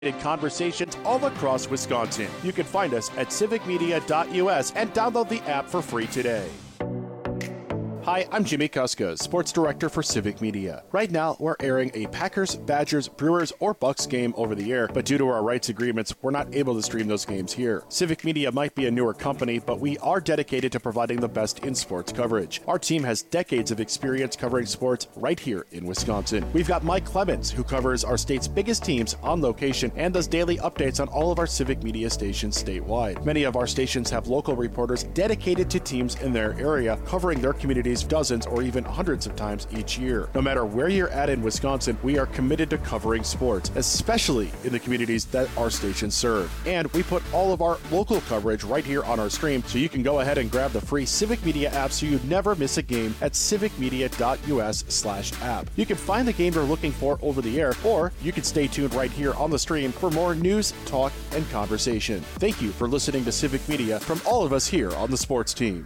Conversations all across Wisconsin. You can find us at civicmedia.us and download the app for free today. Hi, I'm Jimmy Kuska, Sports Director for Civic Media. Right now, we're airing a Packers, Badgers, Brewers, or Bucks game over the air, but due to our rights agreements, we're not able to stream those games here. Civic Media might be a newer company, but we are dedicated to providing the best in sports coverage. Our team has decades of experience covering sports right here in Wisconsin. We've got Mike Clemens, who covers our state's biggest teams on location and does daily updates on all of our Civic Media stations statewide. Many of our stations have local reporters dedicated to teams in their area, covering their communities dozens or even hundreds of times each year. No matter where you're at in Wisconsin, we are committed to covering sports, especially in the communities that our stations serve. And we put all of our local coverage right here on our stream, so you can go ahead and grab the free Civic Media app so you never miss a game at civicmedia.us/app. You can find the game you're looking for over the air, or you can stay tuned right here on the stream for more news, talk, and conversation. Thank you for listening to Civic Media from all of us here on the sports team.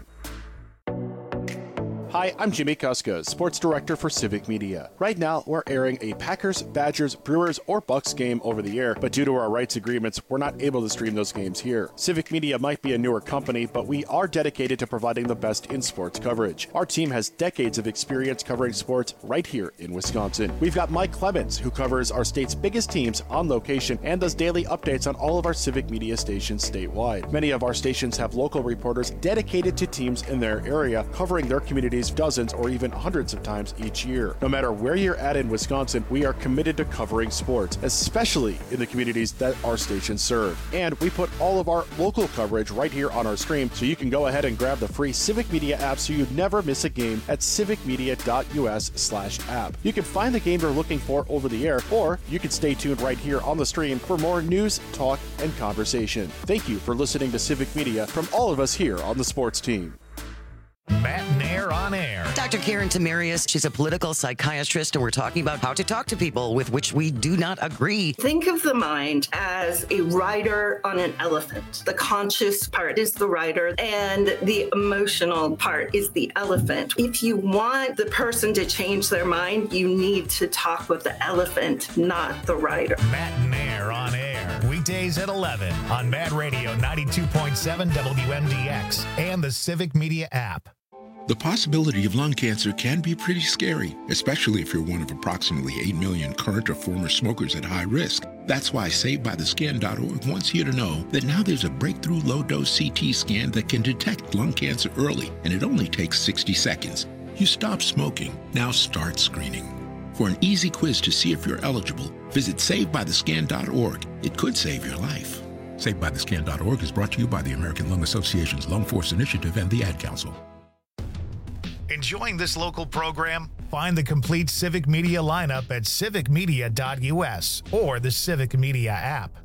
Hi, I'm Jimmy Kuska, Sports Director for Civic Media. Right now, we're airing a Packers, Badgers, Brewers, or Bucks game over the air, but due to our rights agreements, we're not able to stream those games here. Civic Media might be a newer company, but we are dedicated to providing the best in sports coverage. Our team has decades of experience covering sports right here in Wisconsin. We've got Mike Clemens, who covers our state's biggest teams on location and does daily updates on all of our Civic Media stations statewide. Many of our stations have local reporters dedicated to teams in their area, covering their communities dozens or even hundreds of times each year. No matter where you're at in Wisconsin, we are committed to covering sports, especially in the communities that our stations serve. And we put all of our local coverage right here on our stream, so you can go ahead and grab the free Civic Media app so you never miss a game at civicmedia.us/app. You can find the game you're looking for over the air, or you can stay tuned right here on the stream for more news, talk, and conversation. Thank you for listening to Civic Media from all of us here on the sports team. Matt Nair on air. Dr. Karen Tamarius, she's a political psychiatrist, and we're talking about how to talk to people with which we do not agree. Think of the mind as a rider on an elephant. The conscious part is the rider, and the emotional part is the elephant. If you want the person to change their mind, you need to talk with the elephant, not the rider. Matt Nair on air. Weekdays at 11 on Mad Radio 92.7 WMDX and the Civic Media app. The possibility of lung cancer can be pretty scary, especially if you're one of approximately 8 million current or former smokers at high risk. That's why SaveByTheScan.org wants you to know that now there's a breakthrough low-dose CT scan that can detect lung cancer early, and it only takes 60 seconds. You stop smoking, now start screening. For an easy quiz to see if you're eligible, visit SaveByTheScan.org. It could save your life. SaveByTheScan.org is brought to you by the American Lung Association's Lung Force Initiative and the Ad Council. Enjoying this local program? Find the complete Civic Media lineup at civicmedia.us or the Civic Media app.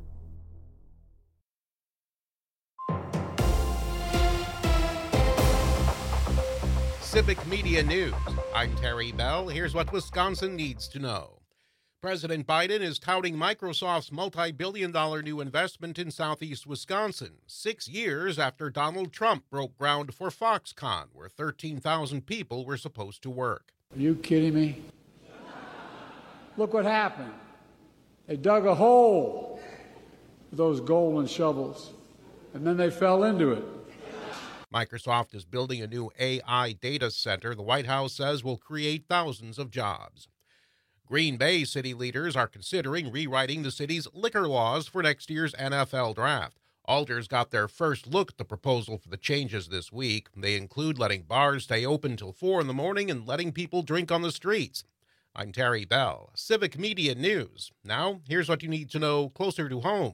Civic Media News. I'm Terry Bell. Here's what Wisconsin needs to know. President Biden is touting Microsoft's multi-billion-dollar new investment in southeast Wisconsin, 6 years after Donald Trump broke ground for Foxconn, where 13,000 people were supposed to work. Are you kidding me? Look what happened. They dug a hole with those golden shovels, and then they fell into it. Microsoft is building a new AI data center the White House says will create thousands of jobs. Green Bay city leaders are considering rewriting the city's liquor laws for next year's NFL draft. Alders got their first look at the proposal for the changes this week. They include letting bars stay open till 4 in the morning and letting people drink on the streets. I'm Terry Bell, Civic Media News. Now, here's what you need to know closer to home.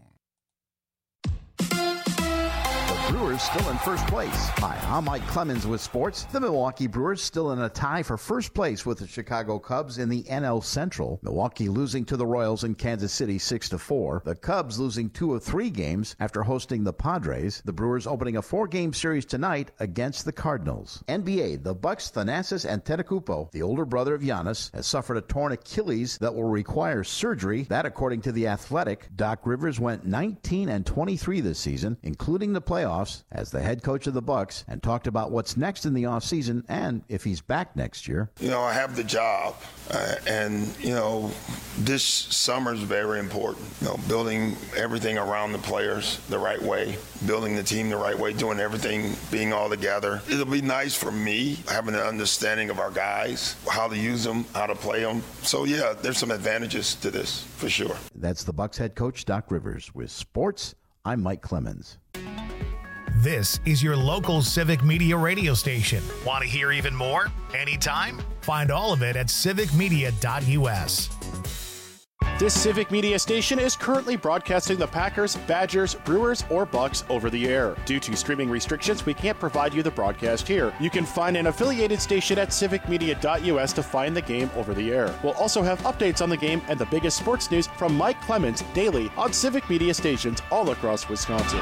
Brewers still in first place. Hi, I'm Mike Clemens with sports. The Milwaukee Brewers still in a tie for first place with the Chicago Cubs in the NL Central. Milwaukee losing to the Royals in Kansas City 6-4. The Cubs losing 2 of 3 games after hosting the Padres. The Brewers opening a 4-game series tonight against the Cardinals. NBA, the Bucks, Thanasis Antetokounmpo, the older brother of Giannis, has suffered a torn Achilles that will require surgery. That, according to The Athletic. Doc Rivers went 19-23 this season, including the playoffs, playoffs as the head coach of the Bucs and talked about what's next in the offseason and if he's back next year. I have the job, and this summer is very important. Building everything around the players the right way, building the team the right way, doing everything, being all together. It'll be nice for me having an understanding of our guys, how to use them, how to play them. So yeah, there's some advantages to this for sure. That's the Bucs head coach, Doc Rivers. With sports, I'm Mike Clemens. This is your local Civic Media radio station. Want to hear even more? Anytime? Find all of it at civicmedia.us. This Civic Media station is currently broadcasting the Packers, Badgers, Brewers, or Bucks over the air. Due to streaming restrictions, we can't provide you the broadcast here. You can find an affiliated station at civicmedia.us to find the game over the air. We'll also have updates on the game and the biggest sports news from Mike Clemens daily on Civic Media stations all across Wisconsin.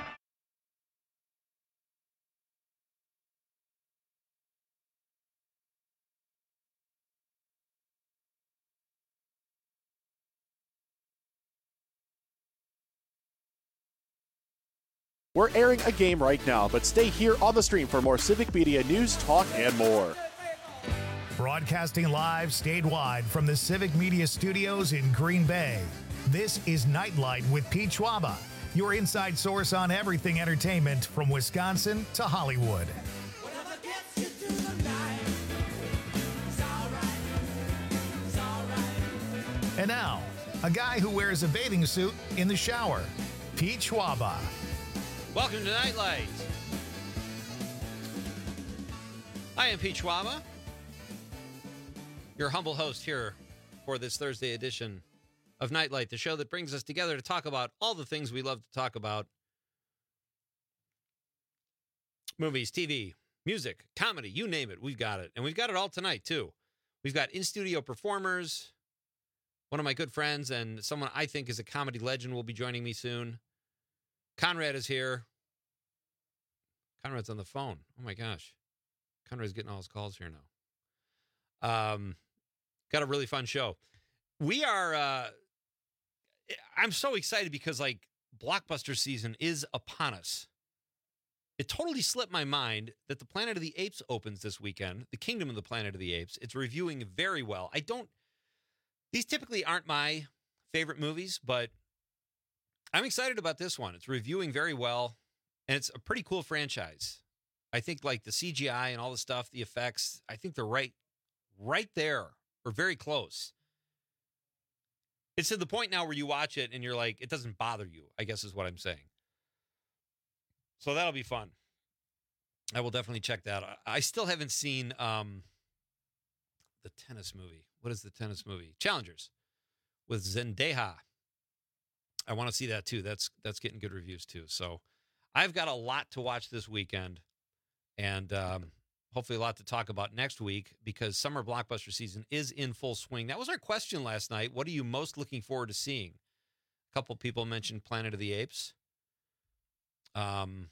We're airing a game right now, but stay here on the stream for more Civic Media news, talk, and more. Broadcasting live statewide from the Civic Media studios in Green Bay. This is Nightlight with Pete Schwaba, your inside source on everything entertainment from Wisconsin to Hollywood. And now, a guy who wears a bathing suit in the shower, Pete Schwaba. Welcome to Nightlight. I am Pete Schwaba, your humble host here for this Thursday edition of Nightlight, the show that brings us together to talk about all the things we love to talk about. Movies, TV, music, comedy, you name it, we've got it. And we've got it all tonight, too. We've got in-studio performers. One of my good friends and someone I think is a comedy legend will be joining me soon. Conrad is here. Conrad's on the phone. Oh, my gosh. Conrad's getting all his calls here now. Got a really fun show. We are, I'm so excited because, blockbuster season is upon us. It totally slipped my mind that the Planet of the Apes opens this weekend. The Kingdom of the Planet of the Apes. It's reviewing very well. These typically aren't my favorite movies, but I'm excited about this one. It's reviewing very well, and it's a pretty cool franchise. I think the CGI and all the stuff, the effects, I think they're right there or very close. It's to the point now where you watch it and you're like, it doesn't bother you, I guess is what I'm saying. So that'll be fun. I will definitely check that out. I still haven't seen the tennis movie. What is the tennis movie? Challengers with Zendaya. I want to see that too. That's getting good reviews too. So I've got a lot to watch this weekend, and hopefully a lot to talk about next week because summer blockbuster season is in full swing. That was our question last night. What are you most looking forward to seeing? A couple people mentioned Planet of the Apes. And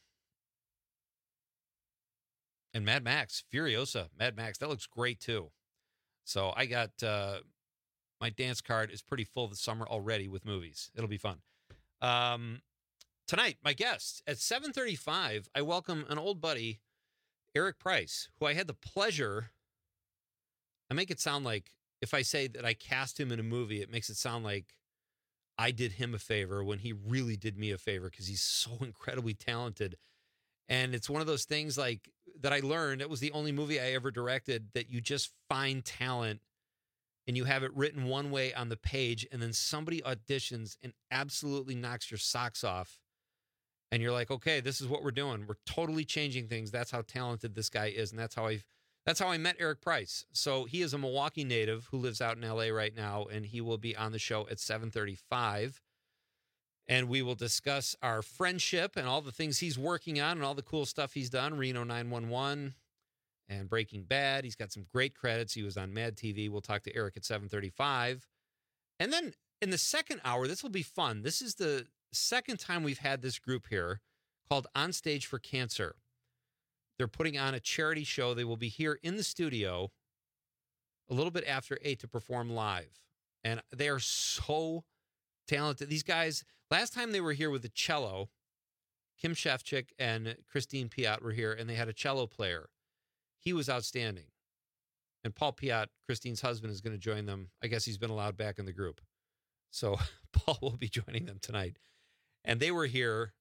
Mad Max, Furiosa, Mad Max. That looks great too. So I got my dance card is pretty full this summer already with movies. It'll be fun. Tonight, my guest at 7:35, I welcome an old buddy, Eric Price, who I had the pleasure. I make it sound like if I say that I cast him in a movie, it makes it sound like I did him a favor when he really did me a favor because he's so incredibly talented. And it's one of those things that I learned. It was the only movie I ever directed that you just find talent and you have it written one way on the page, and then somebody auditions and absolutely knocks your socks off. And you're like, okay, this is what we're doing. We're totally changing things. That's how talented this guy is. And that's how I met Eric Price. So he is a Milwaukee native who lives out in LA right now, and he will be on the show at 7:35. And we will discuss our friendship and all the things he's working on and all the cool stuff he's done. Reno 911 and Breaking Bad. He's got some great credits. He was on Mad TV. We'll talk to Eric at 7:35. And then in the second hour, this will be fun. This is the second time we've had this group here called On Stage for Cancer. They're putting on a charity show. They will be here in the studio a little bit after 8 to perform live. And they are so talented. These guys, last time they were here with the cello, Kim Shefchik and Christine Piat were here, and they had a cello player. He was outstanding. And Paul Piat, Christine's husband, is going to join them. I guess he's been allowed back in the group. So Paul will be joining them tonight. And they were here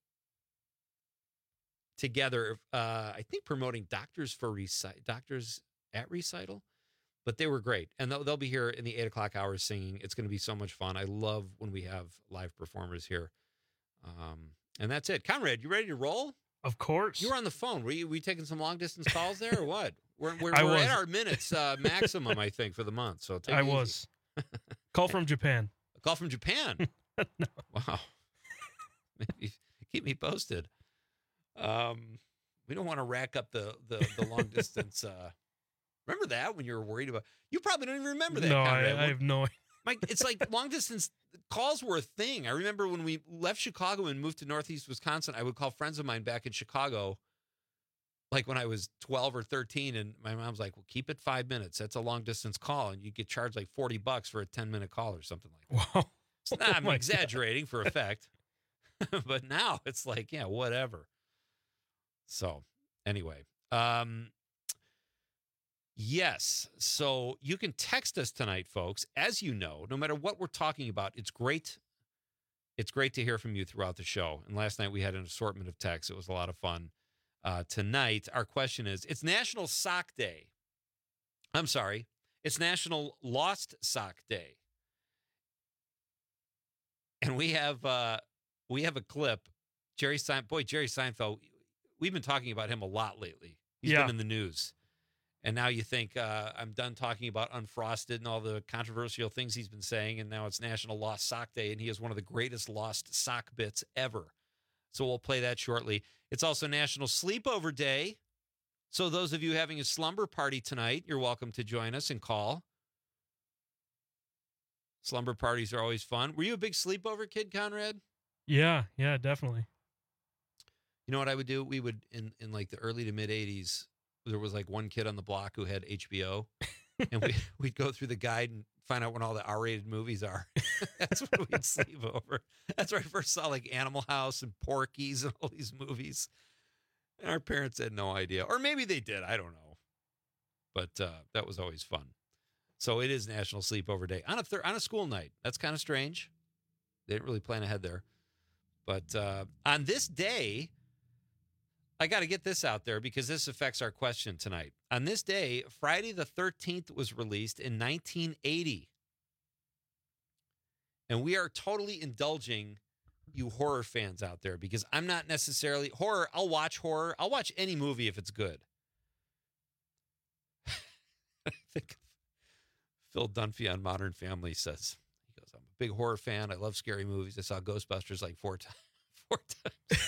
together, I think promoting Doctors at Recital. But they were great. And they'll be here in the 8 o'clock hour singing. It's going to be so much fun. I love when we have live performers here. And that's it. Conrad, you ready to roll? Of course. You were on the phone. Were you taking some long distance calls there or what? We're at our minutes maximum, I think, for the month. So take it easy. Was. Call from Japan. A call from Japan? No. Wow. Maybe keep me posted. We don't want to rack up the long distance. Remember that when you were worried about? You probably don't even remember that. No, Conrad. I have no idea. Mike, it's like long distance calls were a thing. I remember when we left Chicago and moved to Northeast Wisconsin, I would call friends of mine back in Chicago, like when I was 12 or 13, and my mom's like, well, keep it 5 minutes. That's a long distance call. And you get charged like $40 for a 10-minute call or something like that. Wow. It's not, I'm exaggerating for effect. But now it's like, yeah, whatever. So anyway, yes. So you can text us tonight, folks. As you know, no matter what we're talking about, it's great. It's great to hear from you throughout the show. And last night we had an assortment of texts. It was a lot of fun. Tonight, our question is, it's National Sock Day. I'm sorry. It's National Lost Sock Day. And we have a clip. Jerry Seinfeld, we've been talking about him a lot lately. He's been in the news. And now you think I'm done talking about Unfrosted and all the controversial things he's been saying, and now it's National Lost Sock Day, and he is one of the greatest lost sock bits ever. So we'll play that shortly. It's also National Sleepover Day. So those of you having a slumber party tonight, you're welcome to join us and call. Slumber parties are always fun. Were you a big sleepover kid, Conrad? Yeah, definitely. You know what I would do? We would, in like the early to mid 80s, there was like one kid on the block who had HBO, and we'd go through the guide and find out when all the R-rated movies are. That's when we'd sleep over. That's where I first saw like Animal House and Porky's and all these movies. And our parents had no idea. Or maybe they did. I don't know. But that was always fun. So it is National Sleepover Day on a school night. That's kind of strange. They didn't really plan ahead there. But on this day, I got to get this out there because this affects our question tonight. On this day, Friday the 13th was released in 1980. And we are totally indulging you horror fans out there because I'm not necessarily horror. I'll watch horror. I'll watch any movie if it's good. I think Phil Dunphy on Modern Family says, he goes, I'm a big horror fan. I love scary movies. I saw Ghostbusters like four times.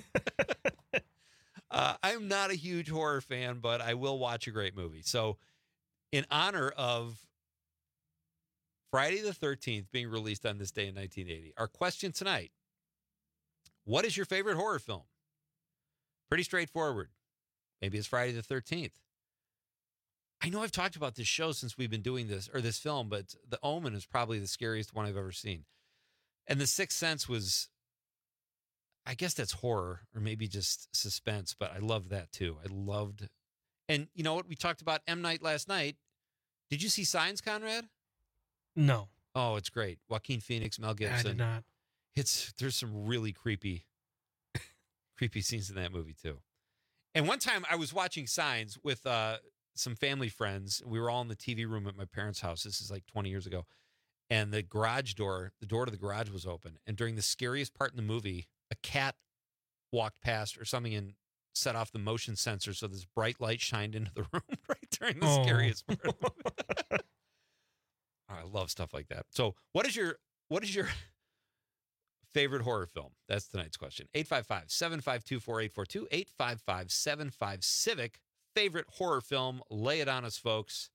I'm not a huge horror fan, but I will watch a great movie. So in honor of Friday the 13th being released on this day in 1980, our question tonight, what is your favorite horror film? Pretty straightforward. Maybe it's Friday the 13th. I know I've talked about this show since we've been doing this, or this film, but The Omen is probably the scariest one I've ever seen. And The Sixth Sense was, I guess that's horror or maybe just suspense, but I loved that too. And you know what? We talked about M. Night last night. Did you see Signs, Conrad? No. Oh, it's great. Joaquin Phoenix, Mel Gibson. I did not. There's some really creepy scenes in that movie too. And one time I was watching Signs with some family friends. We were all in the TV room at my parents' house. This is like 20 years ago. And the door to the garage was open. And during the scariest part in the movie, a cat walked past or something and set off the motion sensor. So this bright light shined into the room right during the scariest part of the movie. I love stuff like that. So what is your favorite horror film? That's tonight's question. 855-752-4842, 855-75-CIVIC. Favorite horror film? Lay it on us, folks.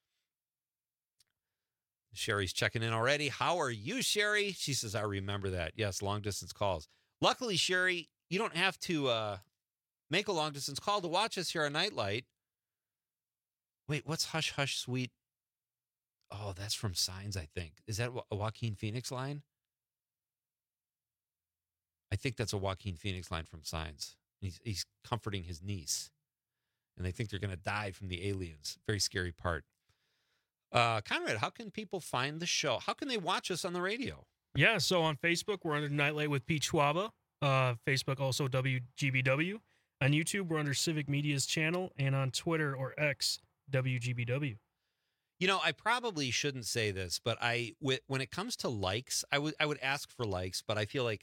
Sherry's checking in already. How are you, Sherry? She says, I remember that. Yes, long distance calls. Luckily, Sherry, you don't have to make a long distance call to watch us here on Nightlight. Wait, what's Hush Hush Sweet? Oh, that's from Signs, I think. Is that a Joaquin Phoenix line? I think that's a Joaquin Phoenix line from Signs. He's comforting his niece, and they think they're going to die from the aliens. Very scary part. Conrad, how can people find the show? How can they watch us on the radio? Yeah, so on Facebook, we're under Nightlight with Pete Schwaba. Facebook, also WGBW. On YouTube, we're under Civic Media's channel, and on Twitter or X, WGBW. You know, I probably shouldn't say this, but when it comes to likes, I would ask for likes, but I feel like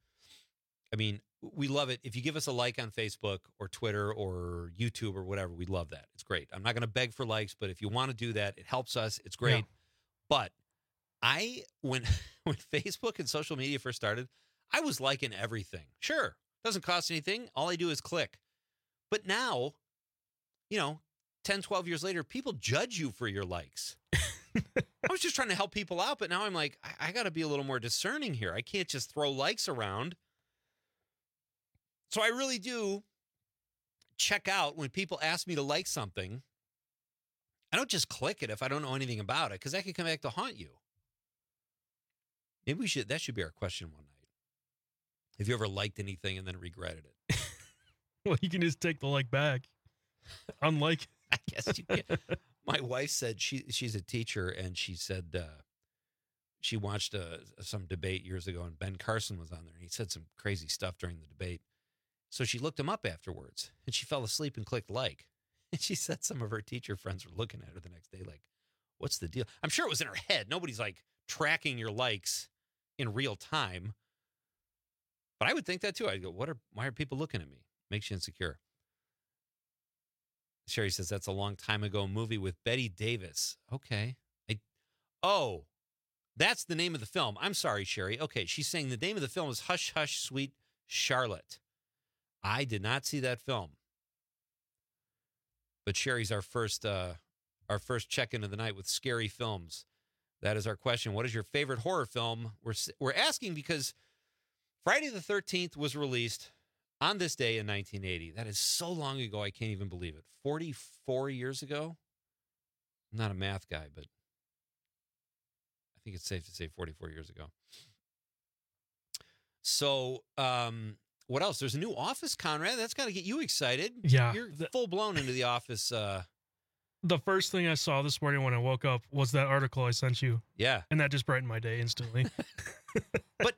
we love it. If you give us a like on Facebook or Twitter or YouTube or whatever, we love that. It's great. I'm not going to beg for likes, but if you want to do that, it helps us. It's great. Yeah. But when Facebook and social media first started, I was liking everything. Sure, doesn't cost anything. All I do is click. But now, 10, 12 years later, people judge you for your likes. I was just trying to help people out, but now I'm like, I got to be a little more discerning here. I can't just throw likes around. So I really do check out when people ask me to like something. I don't just click it if I don't know anything about it, because that could come back to haunt you. Maybe that should be our question one night. Have you ever liked anything and then regretted it? Well, you can just take the like back. Unlike, I guess you can. My wife said she's a teacher, and she said she watched some debate years ago, and Ben Carson was on there, and he said some crazy stuff during the debate. So she looked him up afterwards, and she fell asleep and clicked like. And she said some of her teacher friends were looking at her the next day like, what's the deal? I'm sure it was in her head. Nobody's like tracking your likes in real time. But I would think that too. I'd go, why are people looking at me? Makes you insecure. Sherry says that's a long time ago movie with Bette Davis. Okay. That's the name of the film. I'm sorry, Sherry. Okay, she's saying the name of the film is Hush, Hush, Sweet Charlotte. I did not see that film. But Sherry's our first check-in of the night with scary films. That is our question. What is your favorite horror film? We're asking because Friday the 13th was released on this day in 1980. That is so long ago, I can't even believe it. 44 years ago? I'm not a math guy, but I think it's safe to say 44 years ago. So, what else? There's a new Office, Conrad. That's got to get you excited. Yeah. You're full-blown into the Office. The first thing I saw this morning when I woke up was that article I sent you. Yeah. And that just brightened my day instantly. But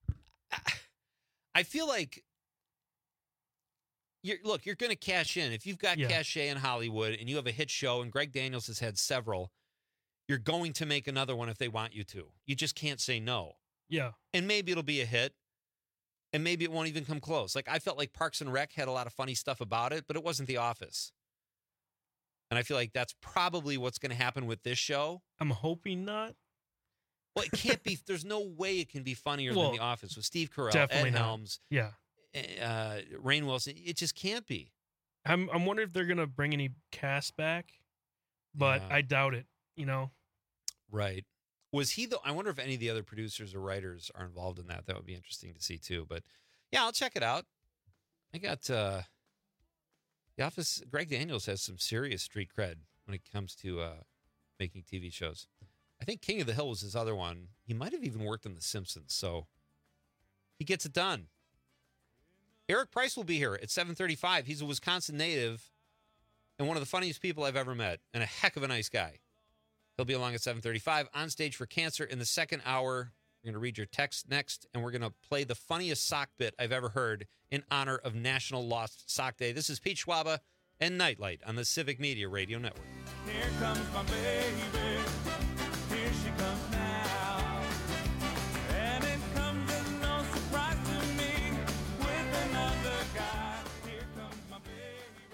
I feel like you're going to cash in. If you've got cachet in Hollywood and you have a hit show, and Greg Daniels has had several, you're going to make another one if they want you to. You just can't say no. Yeah. And maybe it'll be a hit, and maybe it won't even come close. Like, I felt like Parks and Rec had a lot of funny stuff about it, but it wasn't The Office. And I feel like that's probably what's going to happen with this show. I'm hoping not. Well, it can't be. There's no way it can be funnier than The Office with Steve Carell, Ed Helms, Rainn Wilson. It just can't be. I'm wondering if they're going to bring any cast back, but I doubt it, Right. Was he I wonder if any of the other producers or writers are involved in that. That would be interesting to see too. But yeah, I'll check it out. I got The Office. Greg Daniels has some serious street cred when it comes to making TV shows. I think King of the Hill was his other one. He might have even worked on The Simpsons, so he gets it done. Eric Price will be here at 7:35. He's a Wisconsin native and one of the funniest people I've ever met, and a heck of a nice guy. He'll be along at 7:35 on stage for Cancer in the second hour. We're going to read your text next, and we're going to play the funniest sock bit I've ever heard in honor of National Lost Sock Day. This is Pete Schwaba and Nightlight on the Civic Media Radio Network. Here comes my baby. Here she comes now. And it comes as no surprise to me with another guy. Here comes my baby.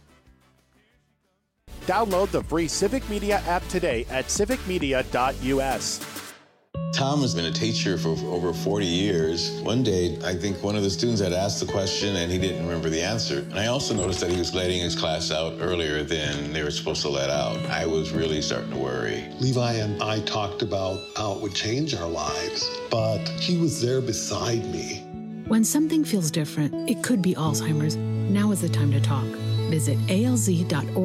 Download the free Civic Media app today at civicmedia.us. Tom has been a teacher for over 40 years. One day, I think one of the students had asked the question and he didn't remember the answer. And I also noticed that he was letting his class out earlier than they were supposed to let out. I was really starting to worry. Levi and I talked about how it would change our lives, but he was there beside me. When something feels different, it could be Alzheimer's. Now is the time to talk. Visit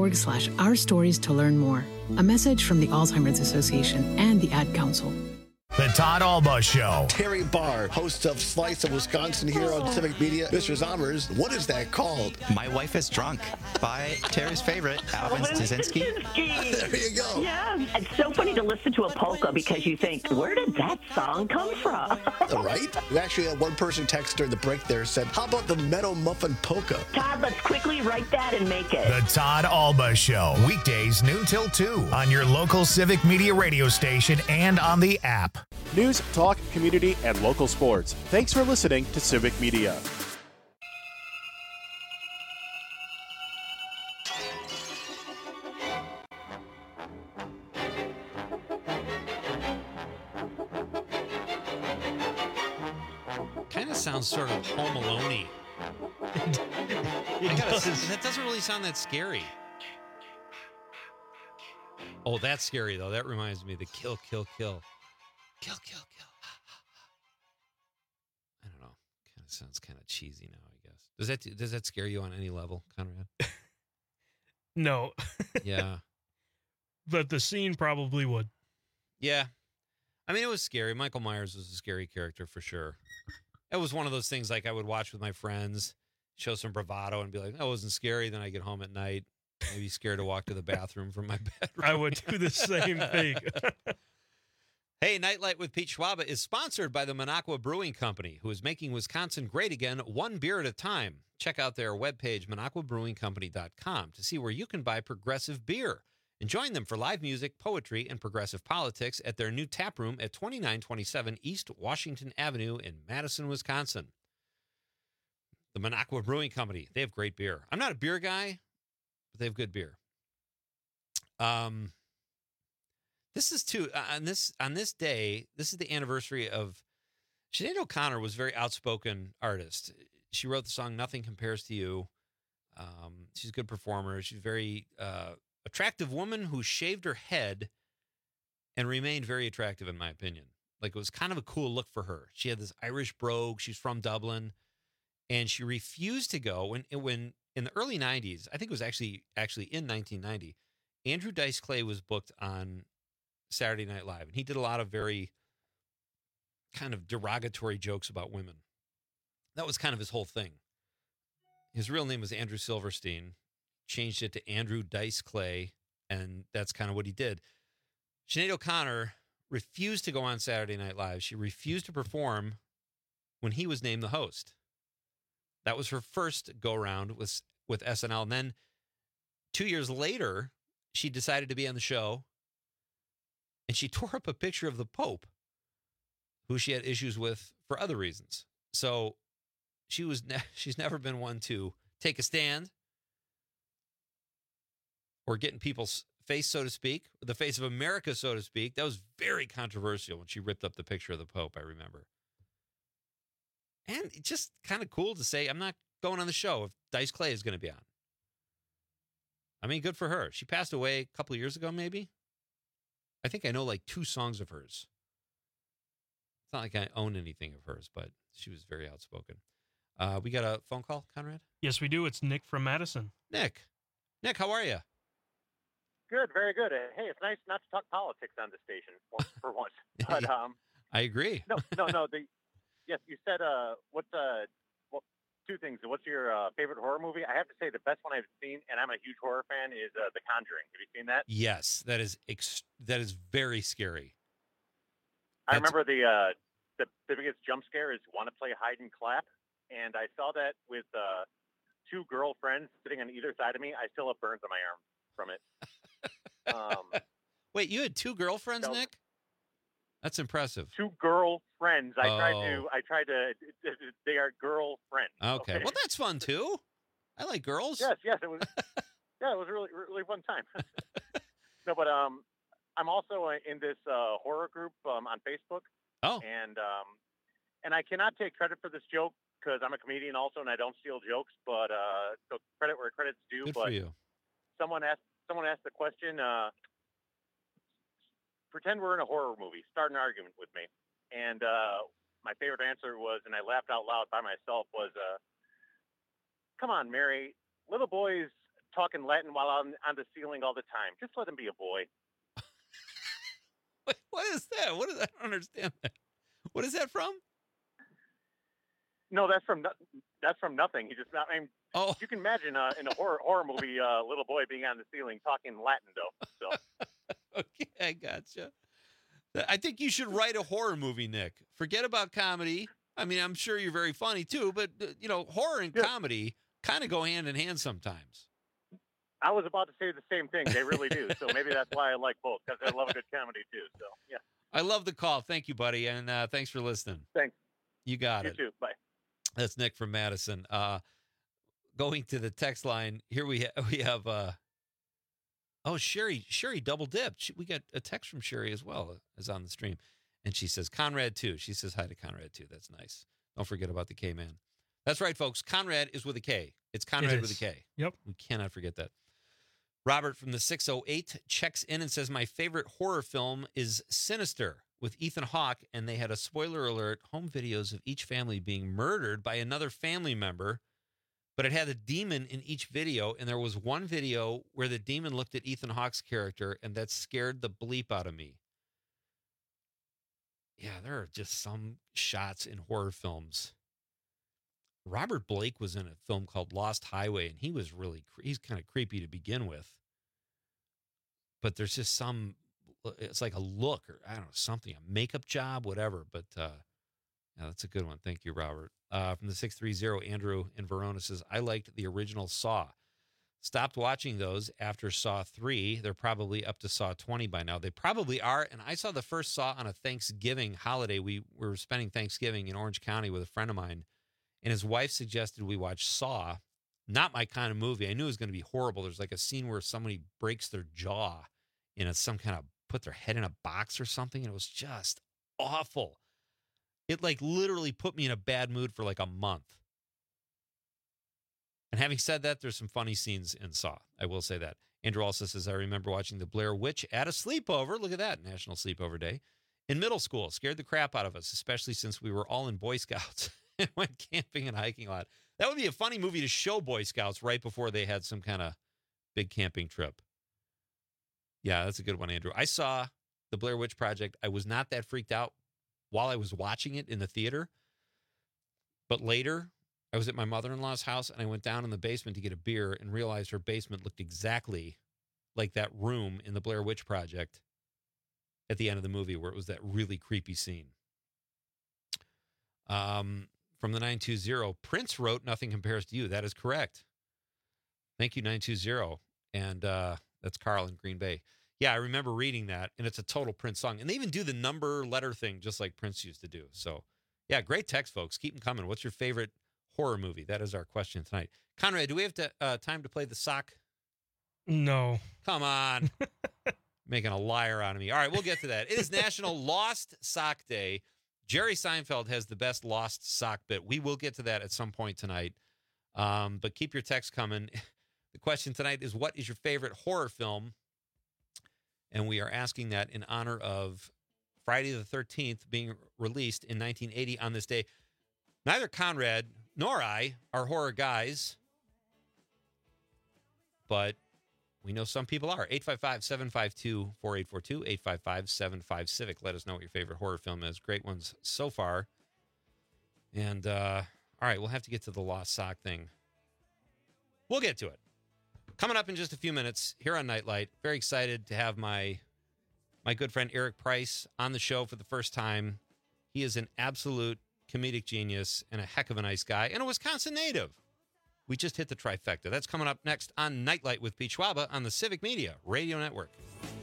alz.org/ourstories to learn more. A message from the Alzheimer's Association and the Ad Council. The Todd Alba Show. Terry Barr, host of Slice of Wisconsin here on Civic Media. Mr. Zombers, what is that called? My Wife is Drunk by Terry's favorite, Alvin Stasinski. There you go. Yeah, it's so funny to listen to a polka because you think, where did that song come from? Right? We actually had one person text during the break there said, how about the Meadow Muffin Polka? Todd, let's quickly write that and make it. The Todd Alba Show. Weekdays noon till 2 on your local Civic Media radio station and on the app. News, talk, community, and local sports. Thanks for listening to Civic Media. Kind of sounds sort of Home Alone-y. That doesn't really sound that scary. Oh, that's scary, though. That reminds me of the kill, kill, kill. Kill, kill, kill. I don't know. Kind of sounds kind of cheesy now, I guess. Does that scare you on any level, Conrad? No. Yeah. But the scene probably would. Yeah. I mean, it was scary. Michael Myers was a scary character for sure. It was one of those things like I would watch with my friends, show some bravado and be like, that wasn't scary. Then I get home at night, maybe scared to walk to the bathroom from my bedroom. I would do the same thing. Hey, Nightlight with Pete Schwaba is sponsored by the Minocqua Brewing Company, who is making Wisconsin great again, one beer at a time. Check out their webpage, MinocquaBrewingCompany.com, to see where you can buy progressive beer. And join them for live music, poetry, and progressive politics at their new tap room at 2927 East Washington Avenue in Madison, Wisconsin. The Minocqua Brewing Company, they have great beer. I'm not a beer guy, but they have good beer. This is too on this day. This is the anniversary of Sinead O'Connor. Was a very outspoken artist. She wrote the song "Nothing Compares to You." She's a good performer. She's a very attractive woman who shaved her head and remained very attractive, in my opinion. Like, it was kind of a cool look for her. She had this Irish brogue. She's from Dublin, and she refused to go when in the early '90s. I think it was actually in 1990. Andrew Dice Clay was booked on Saturday Night Live, and he did a lot of very kind of derogatory jokes about women. That was kind of his whole thing. His real name was Andrew Silverstein, changed it to Andrew Dice Clay, and that's kind of what he did. Sinead O'Connor refused to go on Saturday Night Live. She refused to perform when he was named the host. That was her first go-around with SNL. And then 2 years later, she decided to be on the show, and she tore up a picture of the Pope, who she had issues with for other reasons. So she's never been one to take a stand or get in people's face, so to speak, the face of America, so to speak. That was very controversial when she ripped up the picture of the Pope, I remember. And it's just kind of cool to say, I'm not going on the show if Dice Clay is going to be on. I mean, good for her. She passed away a couple of years ago, maybe. I think I know like 2 songs of hers. It's not like I own anything of hers, but she was very outspoken. We got a phone call, Conrad? Yes, we do. It's Nick from Madison. Nick, how are you? Good, very good. Hey, it's nice not to talk politics on the station for once. But I agree. No. Yes, you said two things. What's your favorite horror movie? I have to say the best one I've seen, and I'm a huge horror fan, is The Conjuring. Have you seen that? Yes, that is very scary. I remember the biggest jump scare is want to play hide and clap, and I saw that with 2 girlfriends sitting on either side of me. I still have burns on my arm from it. Wait, you had 2 girlfriends, Nick? That's impressive. 2 girlfriends. I tried to. They are girlfriends. Okay. Well, that's fun too. I like girls. Yes. It was. Yeah, it was a really, really fun time. No, but I'm also in this horror group on Facebook. Oh. And I cannot take credit for this joke because I'm a comedian also, and I don't steal jokes. But so credit where credit's due. Good but for you. Someone asked the question. Pretend we're in a horror movie. Start an argument with me. And my favorite answer was, and I laughed out loud by myself, was, come on, Mary. Little boys talking Latin while on the ceiling all the time. Just let him be a boy. What is that? What is that? I don't understand that. What is that from? No, that's from nothing. He just, I mean, you can imagine in a horror movie, a little boy being on the ceiling talking Latin, though. So. Okay, I gotcha. I think you should write a horror movie, Nick. Forget about comedy. I mean, I'm sure you're very funny too, but horror and comedy kind of go hand in hand sometimes. I was about to say the same thing. They really do. So maybe that's why I like both, because I love a good comedy too. So yeah. I love the call. Thank you, buddy, and thanks for listening. Thanks. You got it. You too. Bye. That's Nick from Madison. Going to the text line here, we have. Sherry double dipped. We got a text from Sherry as well as on the stream, and she says Conrad too. She says hi to Conrad too. That's nice. Don't forget about the K man. That's right, folks. Conrad is with a K. It's Conrad with a K. Yep. We cannot forget that. Robert from the 608 checks in and says, my favorite horror film is Sinister with Ethan Hawke, and they had a spoiler alert, home videos of each family being murdered by another family member, but it had a demon in each video, and there was one video where the demon looked at Ethan Hawke's character, and that scared the bleep out of me. Yeah, there are just some shots in horror films. Robert Blake was in a film called Lost Highway, and he was he's kind of creepy to begin with. But there's just it's like a look or, I don't know, something, a makeup job, whatever. But yeah, that's a good one. Thank you, Robert. From the 630, Andrew in Verona says, I liked the original Saw. Stopped watching those after Saw 3. They're probably up to Saw 20 by now. They probably are. And I saw the first Saw on a Thanksgiving holiday. We were spending Thanksgiving in Orange County with a friend of mine. And his wife suggested we watch Saw. Not my kind of movie. I knew it was going to be horrible. There's like a scene where somebody breaks their jaw in some kind of, put their head in a box or something. And it was just awful. It like literally put me in a bad mood for like a month. And having said that, there's some funny scenes in Saw. I will say that. Andrew also says, I remember watching The Blair Witch at a sleepover. Look at that, National Sleepover Day. In middle school, scared the crap out of us, especially since we were all in Boy Scouts. Went camping and hiking a lot. That would be a funny movie to show Boy Scouts right before they had some kind of big camping trip. Yeah, that's a good one, Andrew. I saw The Blair Witch Project. I was not that freaked out while I was watching it in the theater. But later, I was at my mother-in-law's house, and I went down in the basement to get a beer and realized her basement looked exactly like that room in The Blair Witch Project at the end of the movie where it was that really creepy scene. From the 920, Prince wrote Nothing Compares to You. That is correct. Thank you, 920. And that's Carl in Green Bay. Yeah, I remember reading that, and it's a total Prince song. And they even do the number letter thing just like Prince used to do. So, yeah, great text, folks. Keep them coming. What's your favorite horror movie? That is our question tonight. Conrad, do we have time to play the sock? No. Come on. Making a liar out of me. All right, we'll get to that. It is National Lost Sock Day. Jerry Seinfeld has the best lost sock bit. We will get to that at some point tonight. But keep your texts coming. The question tonight is, what is your favorite horror film? And we are asking that in honor of Friday the 13th being released in 1980 on this day. Neither Conrad nor I are horror guys, but we know some people are. 855-752-4842, 855-75-CIVIC. Let us know what your favorite horror film is. Great ones so far. And, all right, we'll have to get to the lost sock thing. We'll get to it. Coming up in just a few minutes here on Nightlight. Very excited to have my good friend Eric Price on the show for the first time. He is an absolute comedic genius and a heck of a nice guy and a Wisconsin native. We just hit the trifecta. That's coming up next on Nightlight with Pete Schwaba on the Civic Media Radio Network.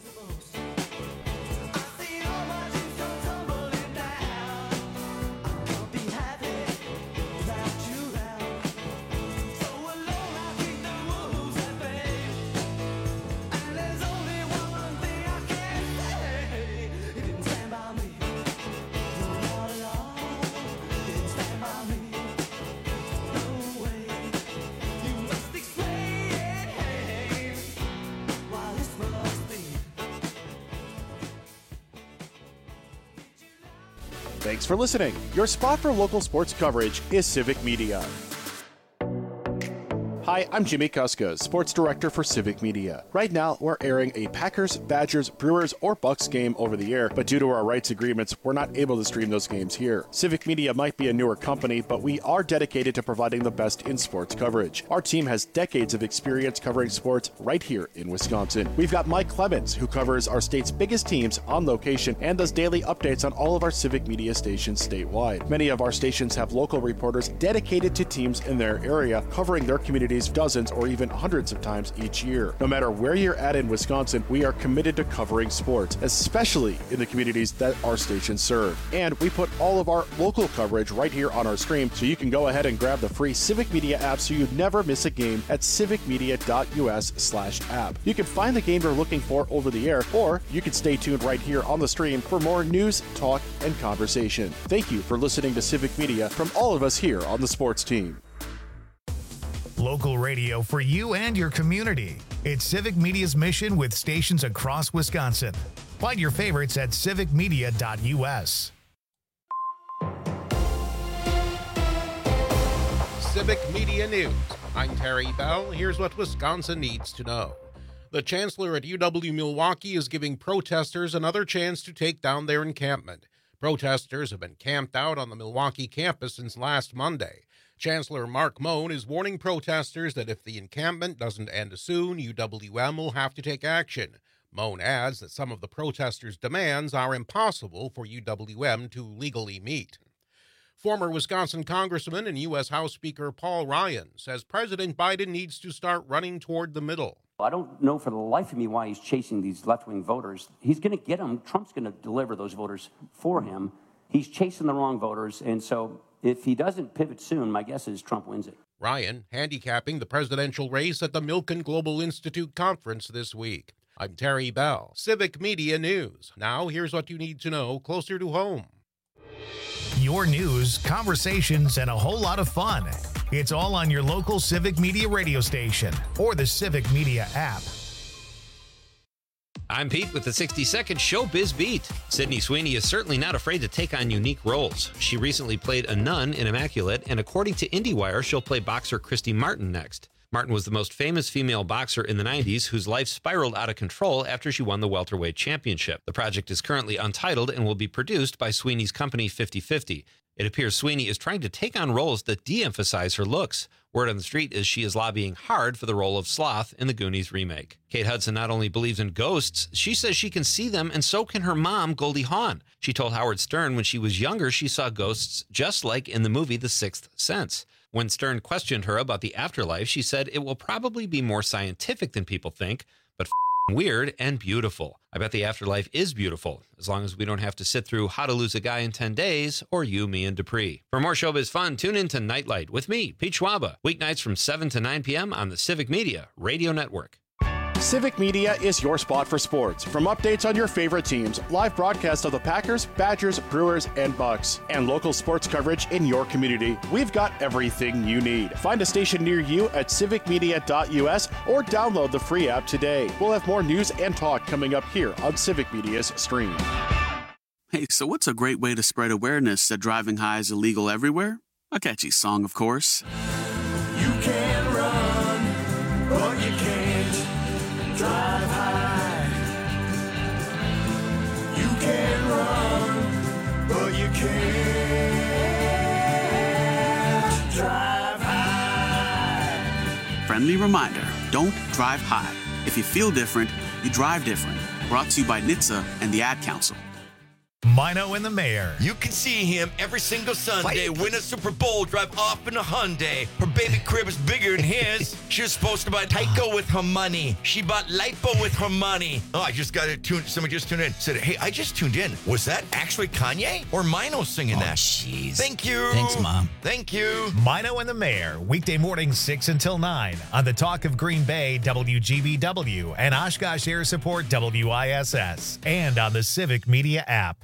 Thanks for listening. Your spot for local sports coverage is Civic Media. Hi, I'm Jimmy Kuska, Sports Director for Civic Media. Right now, we're airing a Packers, Badgers, Brewers, or Bucks game over the air, but due to our rights agreements, we're not able to stream those games here. Civic Media might be a newer company, but we are dedicated to providing the best in sports coverage. Our team has decades of experience covering sports right here in Wisconsin. We've got Mike Clemens, who covers our state's biggest teams on location and does daily updates on all of our Civic Media stations statewide. Many of our stations have local reporters dedicated to teams in their area, covering their communities dozens or even hundreds of times each year. No matter where you're at in Wisconsin, we are committed to covering sports, especially in the communities that our stations serve. And we put all of our local coverage right here on our stream, so you can go ahead and grab the free Civic Media app so you never miss a game at civicmedia.us/app. You can find the game you're looking for over the air, or you can stay tuned right here on the stream for more news, talk, and conversation. Thank you for listening to Civic Media from all of us here on the sports team. Local radio for you and your community. It's Civic Media's mission with stations across Wisconsin. Find your favorites at civicmedia.us. Civic Media News. I'm Terry Bell. Here's what Wisconsin needs to know. The chancellor at UW-Milwaukee is giving protesters another chance to take down their encampment. Protesters have been camped out on the Milwaukee campus since last Monday. Chancellor Mark Moen is warning protesters that if the encampment doesn't end soon, UWM will have to take action. Moen adds that some of the protesters' demands are impossible for UWM to legally meet. Former Wisconsin Congressman and U.S. House Speaker Paul Ryan says President Biden needs to start running toward the middle. I don't know for the life of me why he's chasing these left-wing voters. He's going to get them. Trump's going to deliver those voters for him. He's chasing the wrong voters, and so if he doesn't pivot soon, my guess is Trump wins it. Ryan handicapping the presidential race at the Milken Global Institute conference this week. I'm Terry Bell, Civic Media News. Now here's what you need to know closer to home. Your news, conversations, and a whole lot of fun. It's all on your local Civic Media radio station or the Civic Media app. I'm Pete with the 60-second Showbiz Beat. Sydney Sweeney is certainly not afraid to take on unique roles. She recently played a nun in Immaculate, and according to IndieWire, she'll play boxer Christy Martin next. Martin was the most famous female boxer in the 90s whose life spiraled out of control after she won the welterweight championship. The project is currently untitled and will be produced by Sweeney's company 50/50. It appears Sweeney is trying to take on roles that de-emphasize her looks. Word on the street is she is lobbying hard for the role of Sloth in the Goonies remake. Kate Hudson not only believes in ghosts, she says she can see them, and so can her mom, Goldie Hawn. She told Howard Stern when she was younger she saw ghosts just like in the movie The Sixth Sense. When Stern questioned her about the afterlife, she said it will probably be more scientific than people think, but weird and beautiful. I bet the afterlife is beautiful, as long as we don't have to sit through How to Lose a Guy in 10 Days or You, Me, and Dupree. For more showbiz fun, tune in to Nightlight with me, Pete Schwaba, weeknights from 7 to 9 p.m. on the Civic Media Radio Network. Civic Media is your spot for sports. From updates on your favorite teams, live broadcasts of the Packers, Badgers, Brewers, and Bucks, and local sports coverage in your community, we've got everything you need. Find a station near you at civicmedia.us or download the free app today. We'll have more news and talk coming up here on Civic Media's stream. Hey, so what's a great way to spread awareness that driving high is illegal everywhere? A catchy song, of course. You can run, but you can't drive high. You can run, but you can't drive high. Friendly reminder, don't drive high. If you feel different, you drive different. Brought to you by NHTSA and the Ad Council. Mino and the Mayor. You can see him every single Sunday win a Super Bowl, drive off in a Hyundai. Her baby crib is bigger than his. She was supposed to buy Tyco with her money. She bought Lipo with her money. Oh, I just got it tuned. Somebody just tuned in. Said, hey, I just tuned in. Was that actually Kanye or Mino singing that? Jeez. Thank you. Thanks, Mom. Thank you. Mino and the Mayor, weekday mornings 6 until 9 on the Talk of Green Bay, WGBW, and Oshkosh Air Support, WISS, and on the Civic Media app.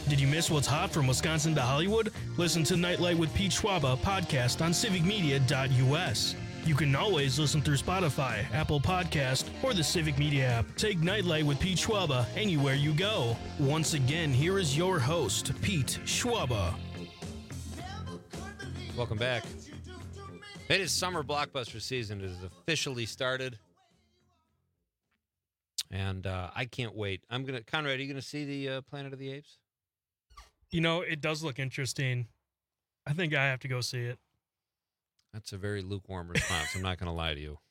Did you miss what's hot from Wisconsin to Hollywood? Listen to Nightlight with Pete Schwaba podcast on civicmedia.us. You can always listen through Spotify, Apple Podcast, or the Civic Media app. Take Nightlight with Pete Schwaba anywhere you go. Once again, here is your host, Pete Schwaba. Welcome back. It is summer blockbuster season. It has officially started. And I can't wait. Conrad, are you going to see the Planet of the Apes? You know, it does look interesting. I think I have to go see it. That's a very lukewarm response. I'm not going to lie to you.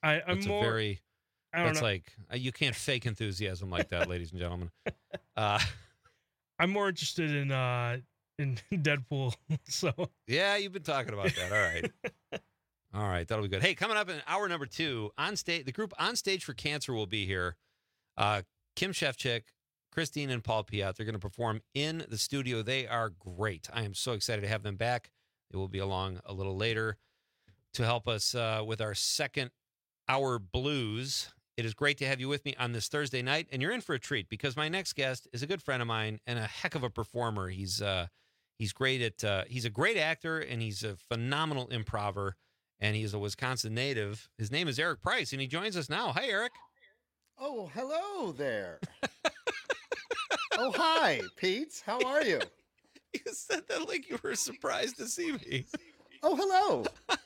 You can't fake enthusiasm like that, ladies and gentlemen. I'm more interested in Deadpool. So yeah, you've been talking about that. All right. All right, that'll be good. Hey, coming up in hour number 2, on stage, the group On Stage for Cancer will be here. Kim Shefchik, Christine, and Paul Piat. They're going to perform in the studio. They are great. I am so excited to have them back. They will be along a little later to help us with our second hour blues. It is great to have you with me on this Thursday night, and you're in for a treat because my next guest is a good friend of mine and a heck of a performer. He's great at he's a great actor, and he's a phenomenal improver, and he's a Wisconsin native. His name is Eric Price, and he joins us now. Hi, Eric. Oh, hello there. Oh, hi, Pete. How are you? You said that like you were surprised to see me. Oh, hello.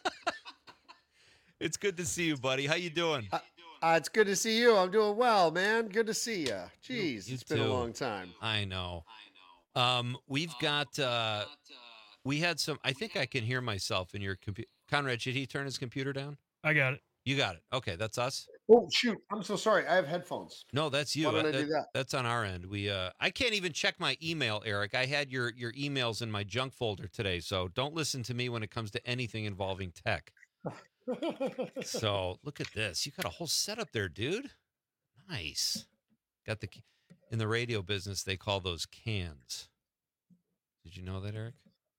It's good to see you, buddy. How you doing? It's good to see you. I'm doing well, man. Good to see you. Jeez, it's been a long time. I know. We've got, we had some, I think I can hear myself in your computer. Conrad, should he turn his computer down? I got it. You got it. Okay, that's us. Oh, shoot. I'm so sorry. I have headphones. No, that's you. Why don't I do that? That's on our end. I can't even check my email, Eric. I had your emails in my junk folder today, so don't listen to me when it comes to anything involving tech. So look at this. You got a whole setup there, dude. Nice. Got in the radio business, they call those cans. Did you know that, Eric?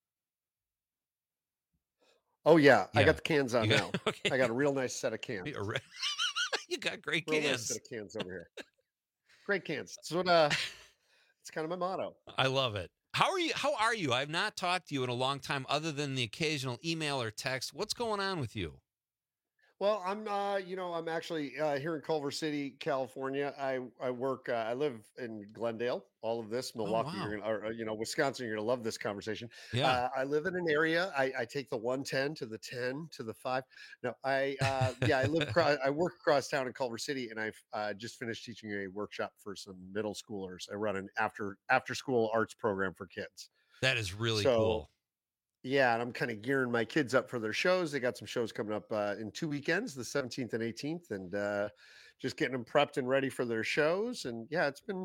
Oh, yeah. I got the cans on now. Okay. I got a real nice set of cans. You got great real cans. Nice set of cans over here. Great cans. It's what it's kind of my motto. I love it. How are you? I've not talked to you in a long time other than the occasional email or text. What's going on with you? Well, I'm actually here in Culver City, California. I work. I live in Glendale. All of this, Milwaukee, Wisconsin. You're gonna love this conversation. Yeah. I live in an area. I take the 110 to the 10 to the 5. No, I live. I work across town in Culver City, and I've just finished teaching a workshop for some middle schoolers. I run an after school arts program for kids. That is really cool. Yeah, and I'm kind of gearing my kids up for their shows. They got some shows coming up in 2 weekends, the 17th and 18th, and just getting them prepped and ready for their shows. And yeah,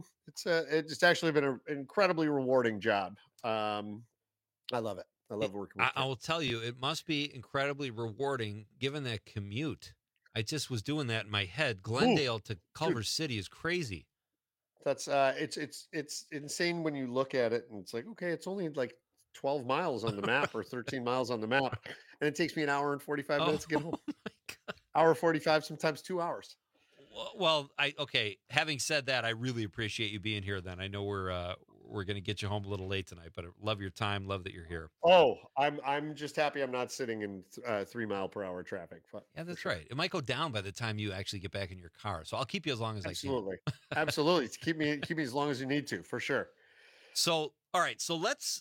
it's actually been an incredibly rewarding job. I love it. I love working with I will tell you, it must be incredibly rewarding given that commute. I just was doing that in my head. Glendale to Culver City is crazy. That's it's insane when you look at it and it's like, okay, it's only like 12 miles on the map or 13 miles on the map. And it takes me an hour and 45 minutes to get home. Hour 45, sometimes 2 hours. Well, having said that, I really appreciate you being here then. I know we're going to get you home a little late tonight, but I love your time. Love that you're here. Oh, I'm just happy I'm not sitting in 3 mile per hour traffic. Yeah, that's right. It might go down by the time you actually get back in your car. So I'll keep you as long as I can. Absolutely. Keep me as long as you need to, for sure. So, all right. So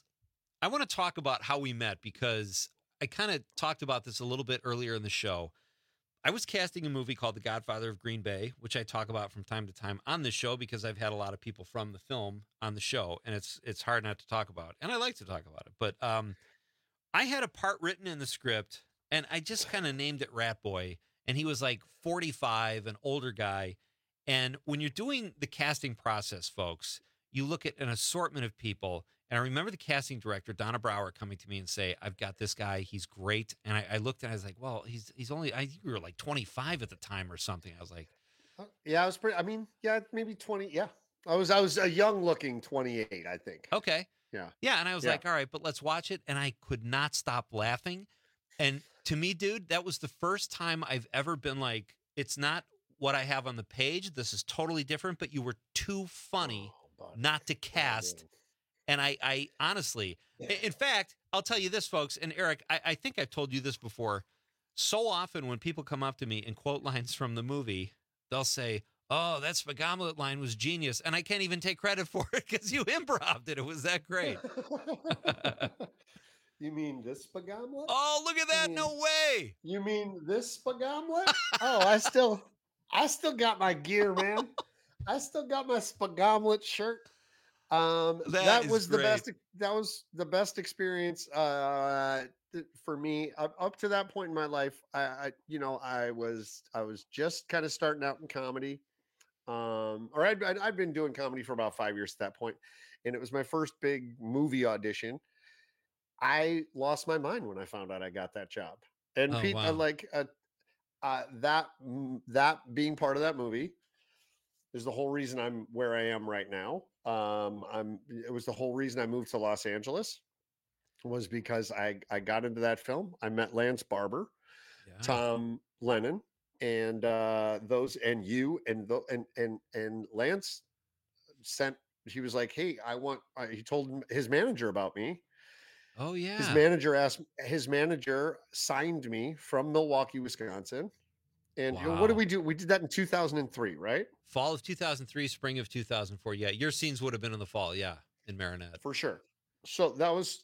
I want to talk about how we met because I kind of talked about this a little bit earlier in the show. I was casting a movie called The Godfather of Green Bay, which I talk about from time to time on the show because I've had a lot of people from the film on the show, and it's hard not to talk about. And I like to talk about it. But I had a part written in the script, and I just kind of named it Rat Boy, and he was like 45, an older guy. And when you're doing the casting process, folks, you look at an assortment of people. And I remember the casting director, Donna Brower, coming to me and say, I've got this guy. He's great. And I looked and I was like, well, he's only, I think we were like 25 at the time or something. I was like, yeah, I was maybe 20. Yeah. I was a young looking 28, I think. Okay. Yeah. Yeah. And I was like, all right, but let's watch it. And I could not stop laughing. And to me, dude, that was the first time I've ever been like, it's not what I have on the page. This is totally different, but you were too funny not to cast And I honestly, in fact, I'll tell you this, folks, and Eric, I think I've told you this before. So often when people come up to me and quote lines from the movie, they'll say, "Oh, that Spagamlet line was genius," and I can't even take credit for it because you improv'd it. It was that great. You mean this Spagamlet? Oh, look at that! No way. You mean this Spagamlet? Oh, I still got my gear, man. I still got my Spagamlet shirt. That was the best. That was the best experience for me up to that point in my life. I was just kind of starting out in comedy, or I'd been doing comedy for about 5 years at that point, and it was my first big movie audition. I lost my mind when I found out I got that job, and Oh, Pete, wow. that being part of that movie is the whole reason I'm where I am right now. It was the whole reason I moved to Los Angeles, was because I got into that film. I met Lance Barber, Tom Lennon, and those, and you, and Lance sent. He was like, "Hey, he told his manager about me." Oh yeah. His manager signed me from Milwaukee, Wisconsin. And what did we do? We did that in 2003, right? Fall of 2003, spring of 2004. Yeah, your scenes would have been in the fall. Yeah, in Marinette. For sure. So that was,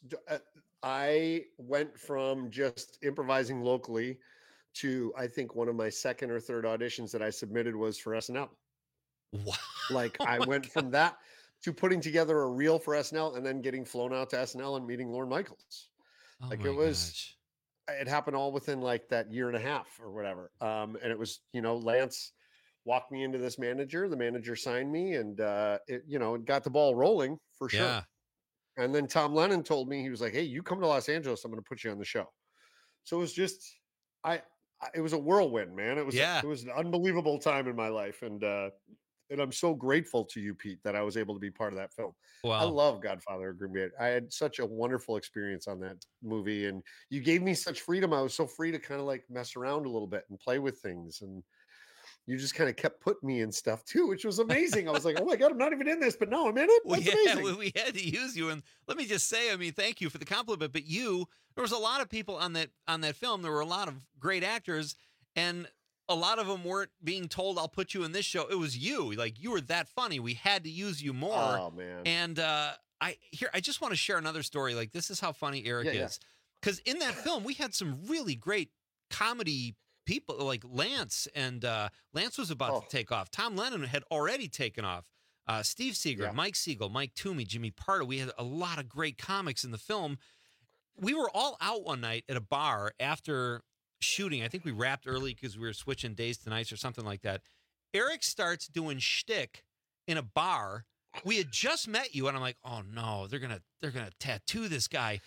I went from just improvising locally to, I think, one of my second or third auditions that I submitted was for SNL. Wow. Like I went from that to putting together a reel for SNL and then getting flown out to SNL and meeting Lorne Michaels. Oh Like my it was, gosh. it happened all within like that year and a half or whatever. And it was, Lance walked me into this manager, the manager signed me, and it got the ball rolling for sure. Yeah. And then Tom Lennon told me, he was like, "Hey, you come to Los Angeles, I'm going to put you on the show." So it was just, it was a whirlwind, man. It was an unbelievable time in my life. And I'm so grateful to you, Pete, that I was able to be part of that film. Wow. I love Godfather of Green Bay. I had such a wonderful experience on that movie, and you gave me such freedom. I was so free to kind of like mess around a little bit and play with things, and you just kind of kept putting me in stuff too, which was amazing. I was like, "Oh my God, I'm not even in this, but no, I'm in it." That's amazing. We had to use you, and let me just say, I mean, thank you for the compliment. But there was a lot of people on that film. There were a lot of great actors, and a lot of them weren't being told, "I'll put you in this show." It was you. Like, you were that funny. We had to use you more. Oh man. And I just want to share another story. Like, this is how funny Eric is. Because in that film, we had some really great comedy people, like Lance, and Lance was about to take off. Tom Lennon had already taken off. Steve Seeger, Mike Siegel, Mike Toomey, Jimmy Pardo. We had a lot of great comics in the film. We were all out one night at a bar after shooting. I think we wrapped early because we were switching days to nights or something like that. Eric starts doing shtick in a bar. We had just met you, and I'm like, "Oh no, they're gonna tattoo this guy."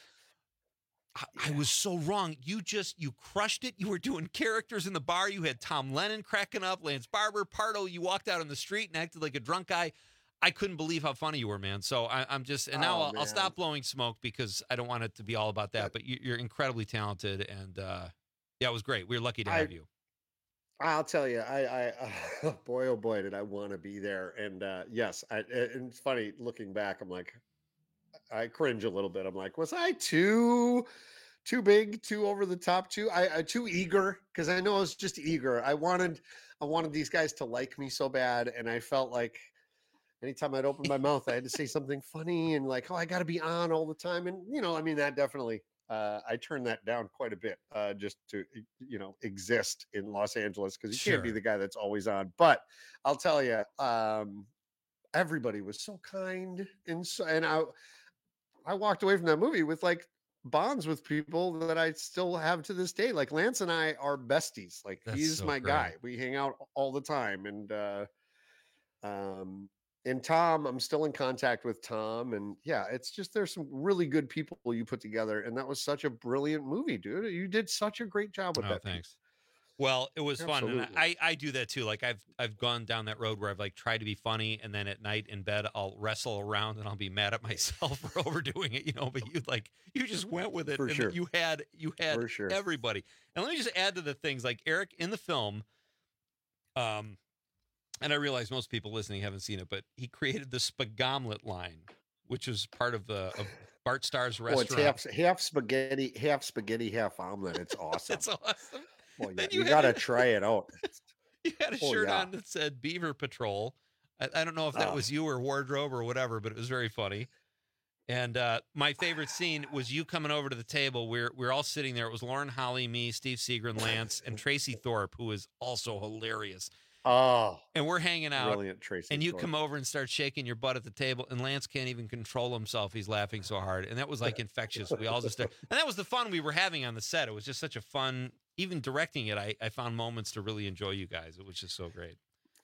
I was so wrong. You crushed it. You were doing characters in the bar. You had Tom Lennon cracking up, Lance Barber, Pardo. You walked out on the street and acted like a drunk guy. I couldn't believe how funny you were, man. So I'm just, and now I'll stop blowing smoke because I don't want it to be all about that. But you're incredibly talented, and it was great. We were lucky to have you. I'll tell you, I boy, oh boy, did I want to be there. And yes, and it's funny looking back. I'm like, I cringe a little bit. I'm like, was I too big, too over the top, too eager? Because I know I was just eager. I wanted these guys to like me so bad, and I felt like anytime I'd open my mouth, I had to say something funny and like, "Oh, I got to be on all the time." And that definitely. I turned that down quite a bit just to exist in Los Angeles, because you can't be the guy that's always on. But I'll tell you, everybody was so kind, and I walked away from that movie with like bonds with people that I still have to this day. Like Lance and I are besties. Like he's my guy. We hang out all the time, and Tom, I'm still in contact with Tom, and it's just, there's some really good people you put together, and that was such a brilliant movie, dude. You did such a great job with that. Thanks. Well, it was Absolutely. fun, and I do that too. Like I've gone down that road where I've like tried to be funny, and then at night in bed I'll wrestle around and I'll be mad at myself for overdoing it, But you just went with it, For and sure. you had For sure. everybody. And let me just add to the things, like Eric in the film. And I realize most people listening haven't seen it, but he created the Spagamlet line. which is part of Bart Starr's Oh, it's restaurant. half spaghetti, half omelet. It's awesome. It's awesome. Well, Then you you got to had- try it out. You had a Oh, shirt yeah. on that said Beaver Patrol. I don't know if that Oh. was you or wardrobe or whatever, but it was very funny. And my favorite scene was you coming over to the table. We're all sitting there. It was Lauren Holly, me, Steve Seagren, Lance, and Tracy Thorpe, who is also hilarious. Oh, And we're hanging out. brilliant, Tracy. And you Thorpe. come over and start shaking your butt at the table, and Lance can't even control himself. He's laughing so hard. And that was like infectious. We all just started. And that was the fun we were having on the set. It was just such a fun, even directing it, I found moments to really enjoy you guys. It was just so great.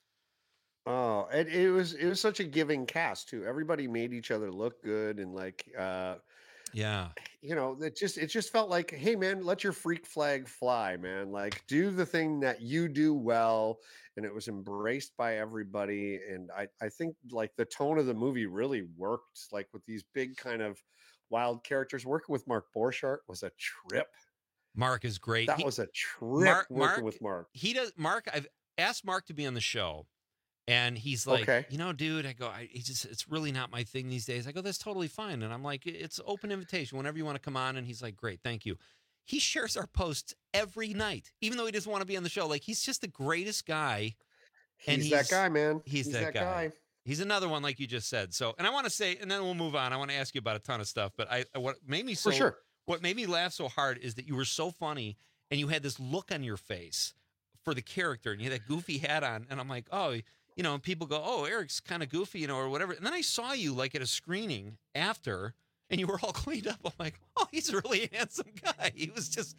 Oh, and it was such a giving cast too. Everybody made each other look good, and like Yeah. you know, it just felt like, hey man, let your freak flag fly, man. Like do the thing that you do well, and it was embraced by everybody. And I think like the tone of the movie really worked, like with these big kind of wild characters. Working with Mark Borchardt was a trip. Mark is great. That was a trip working with Mark. I've asked Mark to be on the show, and he's like, Okay. you know, dude, I go, it's really not my thing these days. I go, that's totally fine. And I'm like, it's open invitation whenever you want to come on. And he's like, great, thank you. He shares our posts every night, even though he doesn't want to be on the show. Like, he's just the greatest guy. He's that guy, man. He's that guy. He's another one, like you just said. So, and I want to say, and then we'll move on. I want to ask you about a ton of stuff, but what made me so, For sure. what made me laugh so hard is that you were so funny, and you had this look on your face for the character, and you had that goofy hat on, and I'm like, oh, you know, and people go, oh, Eric's kind of goofy, you know, or whatever. And then I saw you like at a screening after, and you were all cleaned up. I'm like, oh, he's a really handsome guy. He was just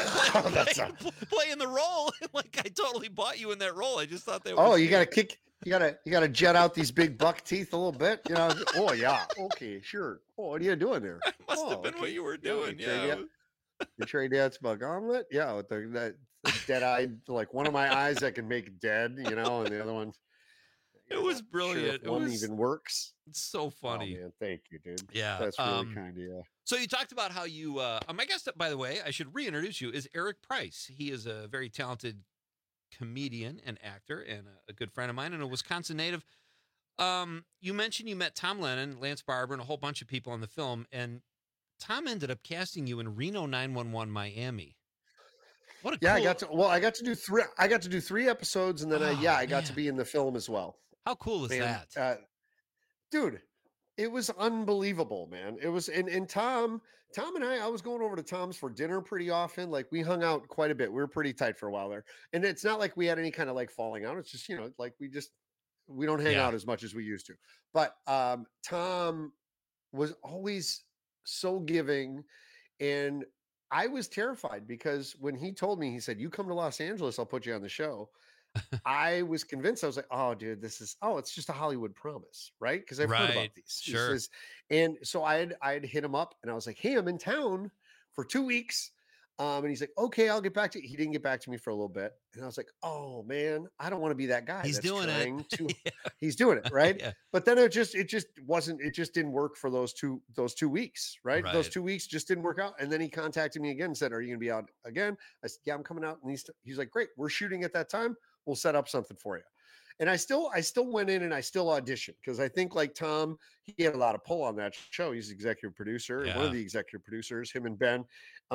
playing the role. Like, I totally bought you in that role. I just thought that was Oh, you gotta kick, you gotta jet out these big buck teeth a little bit, you know. Oh yeah, okay, sure. Oh, what are you doing there? must have been what you were doing. Yeah. You trade dad's buck omelet, yeah, with that dead eyed, like one of my eyes that can make dead, you know, and the other one. It was brilliant. If one even works. It's so funny. Oh, man, thank you, dude. Yeah, that's really kind of you. So you talked about how you, my guest, by the way, I should reintroduce you, is Eric Price. He is a very talented comedian and actor and a good friend of mine and a Wisconsin native. You mentioned you met Tom Lennon, Lance Barber, and a whole bunch of people on the film, and Tom ended up casting you in Reno 911 Miami. What a Yeah, cool... I got to do three. I got to do 3 episodes, and then I got to man. be in the film as well. How cool is that? Dude, it was unbelievable, man. It was, and Tom and I was going over to Tom's for dinner pretty often. Like we hung out quite a bit. We were pretty tight for a while there. And it's not like we had any kind of like falling out. It's just, you know, like we don't hang out as much as we used to. But Tom was always so giving, and I was terrified because when he told me, he said, "You come to Los Angeles, I'll put you on the show." I was convinced. I was like, "Oh, dude, it's just a Hollywood promise, right?" Because I've heard about Right, these. sure. And so I'd hit him up, and I was like, "Hey, I'm in town for 2 weeks." And he's like, "Okay, I'll get back to you." He didn't get back to me for a little bit, and I was like, "Oh man, I don't want to be that guy." He's that's doing it. trying to- He's doing it, right? Yeah. But then it just didn't work for those two weeks, right? Those Right. 2 weeks just didn't work out. And then he contacted me again and said, "Are you gonna be out again?" I said, "Yeah, I'm coming out." And he's like, "Great, we're shooting at that time. We'll set up something for you." And I still went in and I still auditioned because I think like Tom, he had a lot of pull on that show. He's the executive producer, one Yeah. of the executive producers, him and Ben.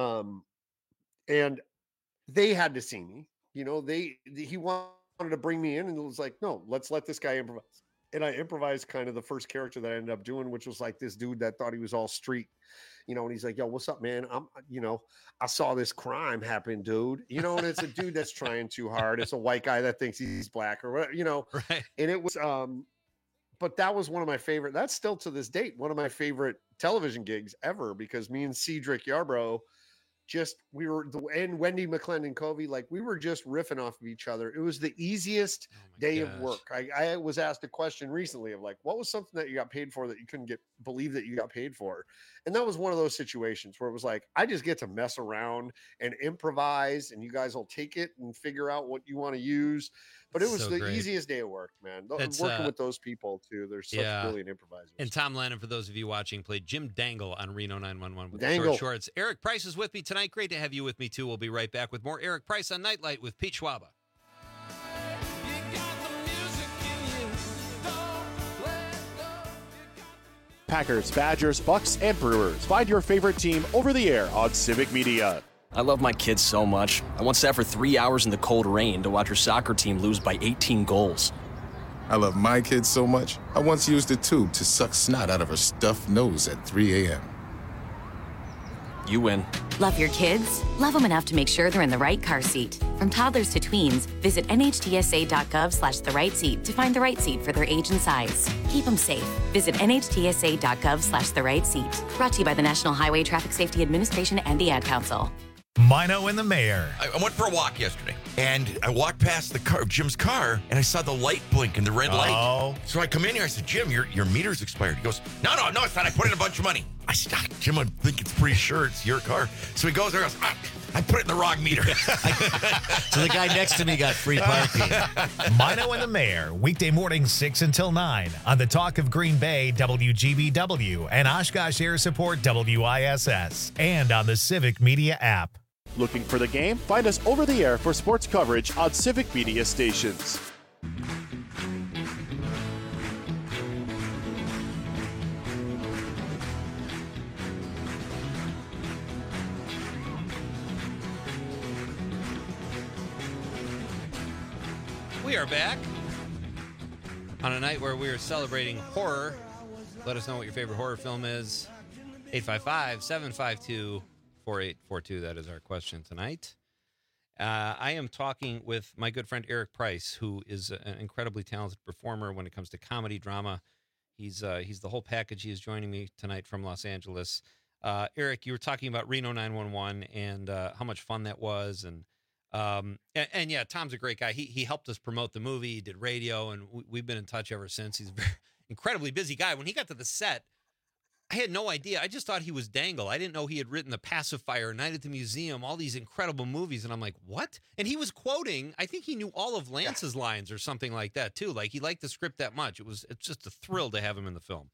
And they had to see me, you know, he wanted to bring me in, and it was like, "No, let's let this guy improvise." And I improvised kind of the first character that I ended up doing, which was like this dude that thought he was all street, you know, and he's like, "Yo, what's up, man? I saw this crime happen, dude." You know, and it's a dude that's trying too hard. It's a white guy that thinks he's black or whatever, you know. Right. And it was but that was one of my favorite, that's still to this date, one of my favorite television gigs ever, because me and Cedric Yarbrough and Wendy McClendon Covey, like we were just riffing off of each other. It was the easiest day of work. I was asked a question recently of like, what was something that you got paid for that you couldn't believe that you got paid for? And that was one of those situations where it was like, I just get to mess around and improvise, and you guys will take it and figure out what you want to use. But it was So the great. easiest day of work, man. That's, Working with those people too. They're such brilliant improvisers. And Tom Lennon, for those of you watching, played Jim Dangle on Reno 911 with Dangle. short shorts. Eric Price is with me tonight. Great to have you with me, too. We'll be right back with more Eric Price on Nightlight with Pete Schwaba. Packers, Badgers, Bucks, and Brewers. Find your favorite team over the air on Civic Media. I love my kids so much. I once sat for 3 hours in the cold rain to watch her soccer team lose by 18 goals. I love my kids so much, I once used a tube to suck snot out of her stuffed nose at 3 a.m. You win. Love your kids? Love them enough to make sure they're in the right car seat. From toddlers to tweens, visit nhtsa.gov/the right seat to find the right seat for their age and size. Keep them safe. Visit nhtsa.gov/the right seat. Brought to you by the National Highway Traffic Safety Administration and the Ad Council. Mino and the Mayor. I went for a walk yesterday, and I walked past Jim's car, and I saw the light blink and the red light. So I come in here, I said, Jim, your meter's expired. He goes, no, it's not. I put in a bunch of money. I said, Jim, I think it's pretty sure it's your car. So he goes there and goes, I put it in the wrong meter. So the guy next to me got free parking. Mino and the Mayor, weekday mornings 6 until 9 on the Talk of Green Bay, WGBW, and Oshkosh Air Support, WISS, and on the Civic Media app. Looking for the game? Find us over the air for sports coverage on Civic Media stations. We are back on a night where we are celebrating horror. Let us know what your favorite horror film is. 855-752-4842. That is our question tonight. I am talking with my good friend Eric Price, who is an incredibly talented performer when it comes to comedy, drama. He's the whole package. He is joining me tonight from Los Angeles. Eric, you were talking about Reno 911 and how much fun that was, and yeah, Tom's a great guy. He helped us promote the movie. He did radio, and we've been in touch ever since. He's a very incredibly busy guy. When he got to the set, I had no idea. I just thought he was Dangle. I didn't know he had written The Pacifier, Night at the Museum, all these incredible movies. And I'm like, what? And he was quoting, I think he knew all of Lance's lines or something like that, too. Like, he liked the script that much. It's just a thrill to have him in the film.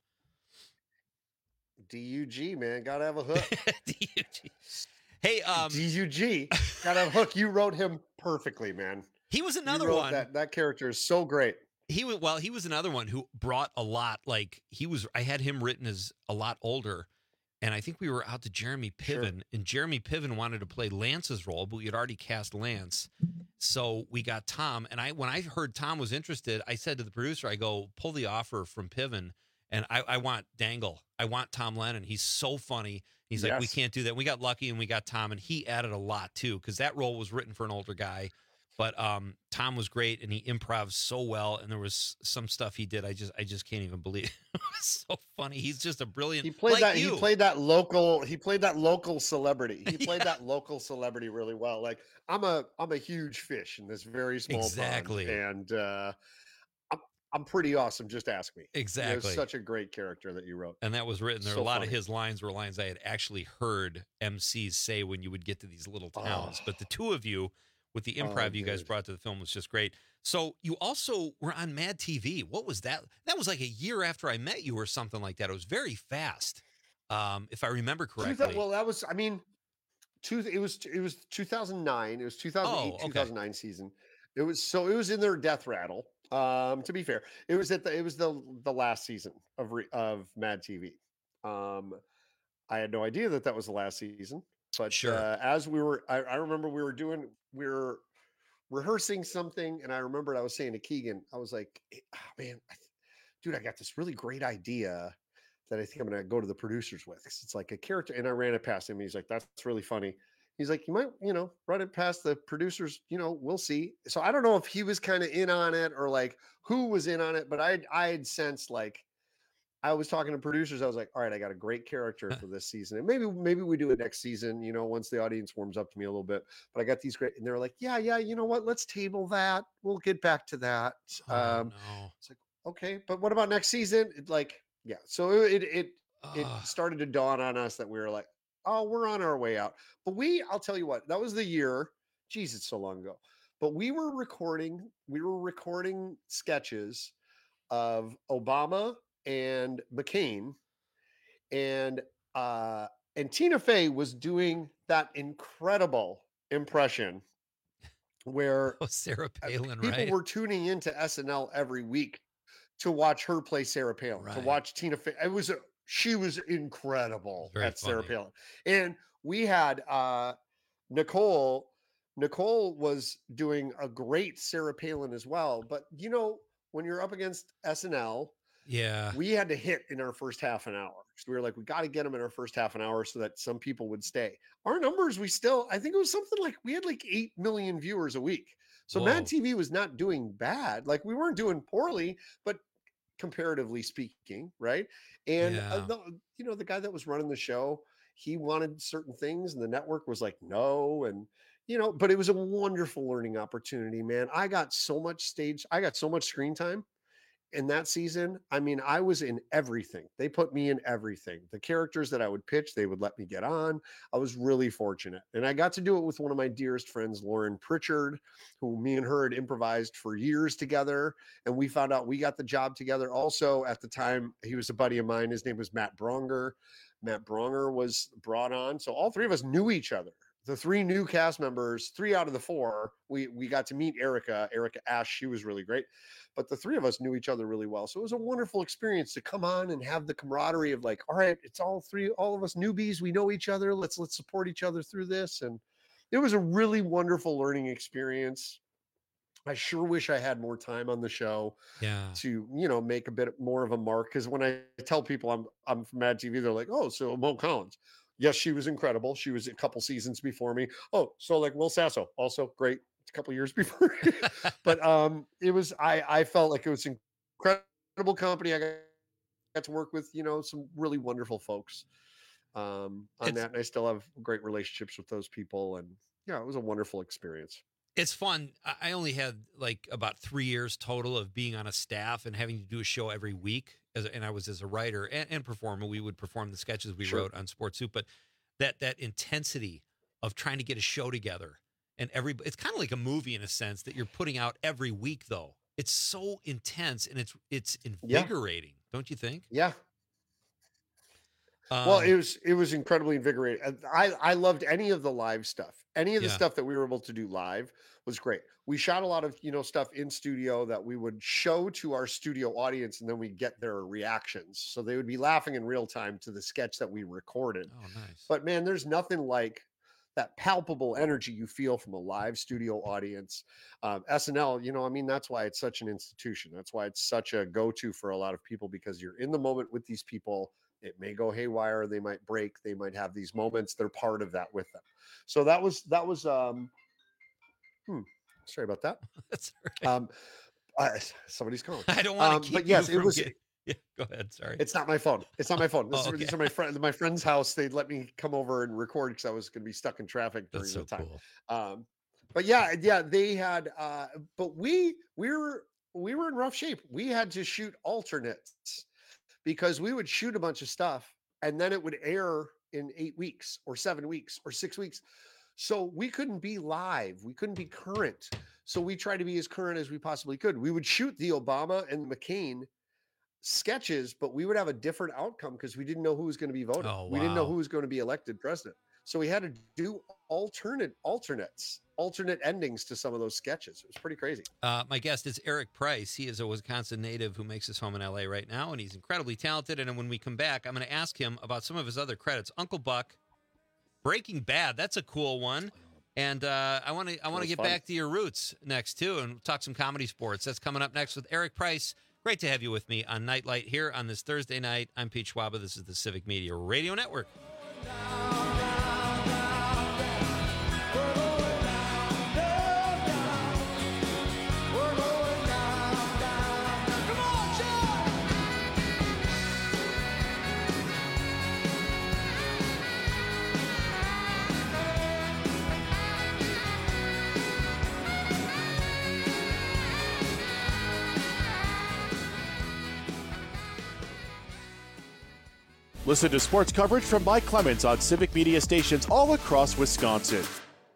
DUG, man. Gotta have a hook. DUG. Hey, DUG. Gotta have a hook. You wrote him perfectly, man. He was another one. That character is so great. He was another one who brought a lot. Like I had him written as a lot older, and I think we were out to Jeremy Piven, and Jeremy Piven wanted to play Lance's role, but we had already cast Lance, so we got Tom. And when I heard Tom was interested, I said to the producer, I go, pull the offer from Piven, and I want Dangle. I want Tom Lennon. He's so funny. He's like, we can't do that. We got lucky, and we got Tom, and he added a lot too, because that role was written for an older guy. But Tom was great, and he improvs so well. And there was some stuff he did I just can't even believe. It was so funny. He's just a brilliant. He played that local celebrity. He played that local celebrity really well. Like I'm a huge fish in this very small pond, and I'm pretty awesome. Just ask me. Exactly. It was such a great character that you wrote. And that was written. There So were a lot funny. of his lines were lines I had actually heard MCs say when you would get to these little towns. But the two of you, with the improv you guys brought to the film, was just great. So you also were on Mad TV. What was that? That was like a year after I met you or something like that. It was very fast, if I remember correctly. Well, that was, it was 2009. It was 2008, 2009 season. It was in their death rattle. To be fair, it was the last season of Mad TV. I had no idea that was the last season. But as we were, I remember we were rehearsing something, and I remembered I was saying to Keegan, I was like, man, dude, I got this really great idea that I think I'm going to go to the producers with. It's like a character, and I ran it past him. He's like, that's really funny. He's like, you might, run it past the producers, we'll see. So I don't know if he was kind of in on it or like who was in on it, but I had sensed like, I was talking to producers. I was like, all right, I got a great character for this season. And maybe we do it next season, once the audience warms up to me a little bit. But I got these great, and they're like, yeah, you know what? Let's table that. We'll get back to that. It's like, okay, but what about next season? So it started to dawn on us that we were like, oh, we're on our way out. But I'll tell you what, that was the year, geez, it's so long ago. But we were recording sketches of Obama and McCain, and Tina Fey was doing that incredible impression where Sarah Palin, people were tuning into SNL every week to watch her play Sarah Palin, to watch Tina Fey. She was incredible at Sarah funny. Palin. And we had Nicole. Nicole was doing a great Sarah Palin as well. But, you know, when you're up against SNL, Yeah. we had to hit in our first half an hour. So we were like, we got to get them in our first half an hour so that some people would stay. Our numbers, I think it was something like, we had like 8 million viewers a week. So Whoa. Mad TV was not doing bad. Like, we weren't doing poorly, but comparatively speaking, right? And Yeah. the guy that was running the show, he wanted certain things, and the network was like, no. And but it was a wonderful learning opportunity, man. I got so much screen time in that season. I mean, I was in everything. They put me in everything. The characters that I would pitch, they would let me get on. I was really fortunate. And I got to do it with one of my dearest friends, Lauren Pritchard, who me and her had improvised for years together. And we found out we got the job together. Also, at the time, he was a buddy of mine. His name was Matt Bronger. Matt Bronger was brought on. So all three of us knew each other. The 3 new cast members, 3 out of the 4, we got to meet Erica Ash. She was really great. But the 3 of us knew each other really well. So it was a wonderful experience to come on and have the camaraderie of like, all right, it's all of us newbies. We know each other. Let's support each other through this. And it was a really wonderful learning experience. I sure wish I had more time on the show to, make a bit more of a mark. Because when I tell people I'm from Mad TV, they're like, oh, so Mo Collins. Yes, she was incredible. She was a couple seasons before me. Oh, so like Will Sasso, also great. A couple years before. But it was, I felt like it was incredible company. I got to work with, some really wonderful folks on that. And I still have great relationships with those people. And yeah, it was a wonderful experience. It's fun. I only had like about 3 years total of being on a staff and having to do a show every week. And I was as a writer and performer. We would perform the sketches we wrote on Sports Soup. But that intensity of trying to get a show together, and it's kind of like a movie in a sense that you're putting out every week, though. It's so intense and it's invigorating, don't you think? Yeah. Well, it was incredibly invigorating. I loved any of the live stuff. Any of the stuff that we were able to do live was great. We shot a lot of, stuff in studio that we would show to our studio audience, and then we get their reactions. So they would be laughing in real time to the sketch that we recorded. Oh, nice. But man, there's nothing like that palpable energy you feel from a live studio audience. SNL, that's why it's such an institution. That's why it's such a go-to for a lot of people, because you're in the moment with these people. It may go haywire. They might break. They might have these moments. They're part of that with them. So that was sorry about that. That's all right. Somebody's calling. I don't want to keep but yes, you it was. Yeah, go ahead. Sorry. It's not my phone. These are my friend's house. They'd let me come over and record because I was going to be stuck in traffic during the time. Cool. But yeah, they had, but we were in rough shape. We had to shoot alternates because we would shoot a bunch of stuff and then it would air in 8 weeks or 7 weeks or 6 weeks. So we couldn't be live. We couldn't be current. So we tried to be as current as we possibly could. We would shoot the Obama and McCain sketches, but we would have a different outcome because we didn't know who was going to be voted. Oh, wow. We didn't know who was going to be elected president. So we had to do alternate endings to some of those sketches. It was pretty crazy. My guest is Eric Price. He is a Wisconsin native who makes his home in LA right now, and he's incredibly talented. And when we come back, I'm going to ask him about some of his other credits. Uncle Buck, Breaking Bad, that's a cool one. And I want to get back to your roots next too, and talk some comedy sports. That's coming up next with Eric Price. Great to have you with me on Nightlight here on this Thursday night. I'm Pete Schwaba. This is the Civic Media Radio Network. Listen to sports coverage from Mike Clemens on Civic Media stations all across Wisconsin.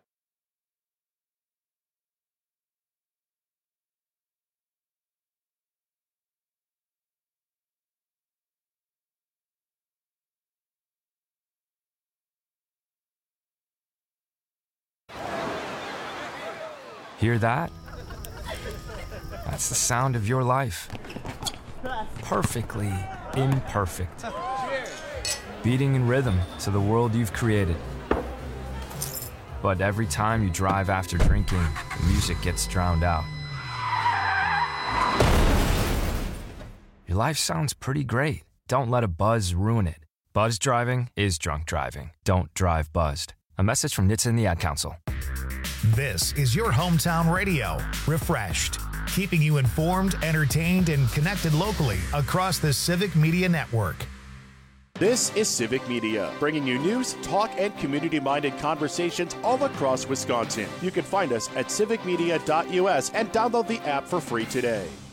Hear that? That's the sound of your life. Perfectly imperfect. beating in rhythm to the world you've created. But every time you drive after drinking, the music gets drowned out. Your life sounds pretty great. Don't let a buzz ruin it. Buzz driving is drunk driving. Don't drive buzzed. A message from NHTSA and the Ad Council. This is your hometown radio, Refreshed, keeping you informed, entertained, and connected locally across the Civic Media Network. This is Civic Media, bringing you news, talk, and community-minded conversations all across Wisconsin. You can find us at civicmedia.us and download the app for free today.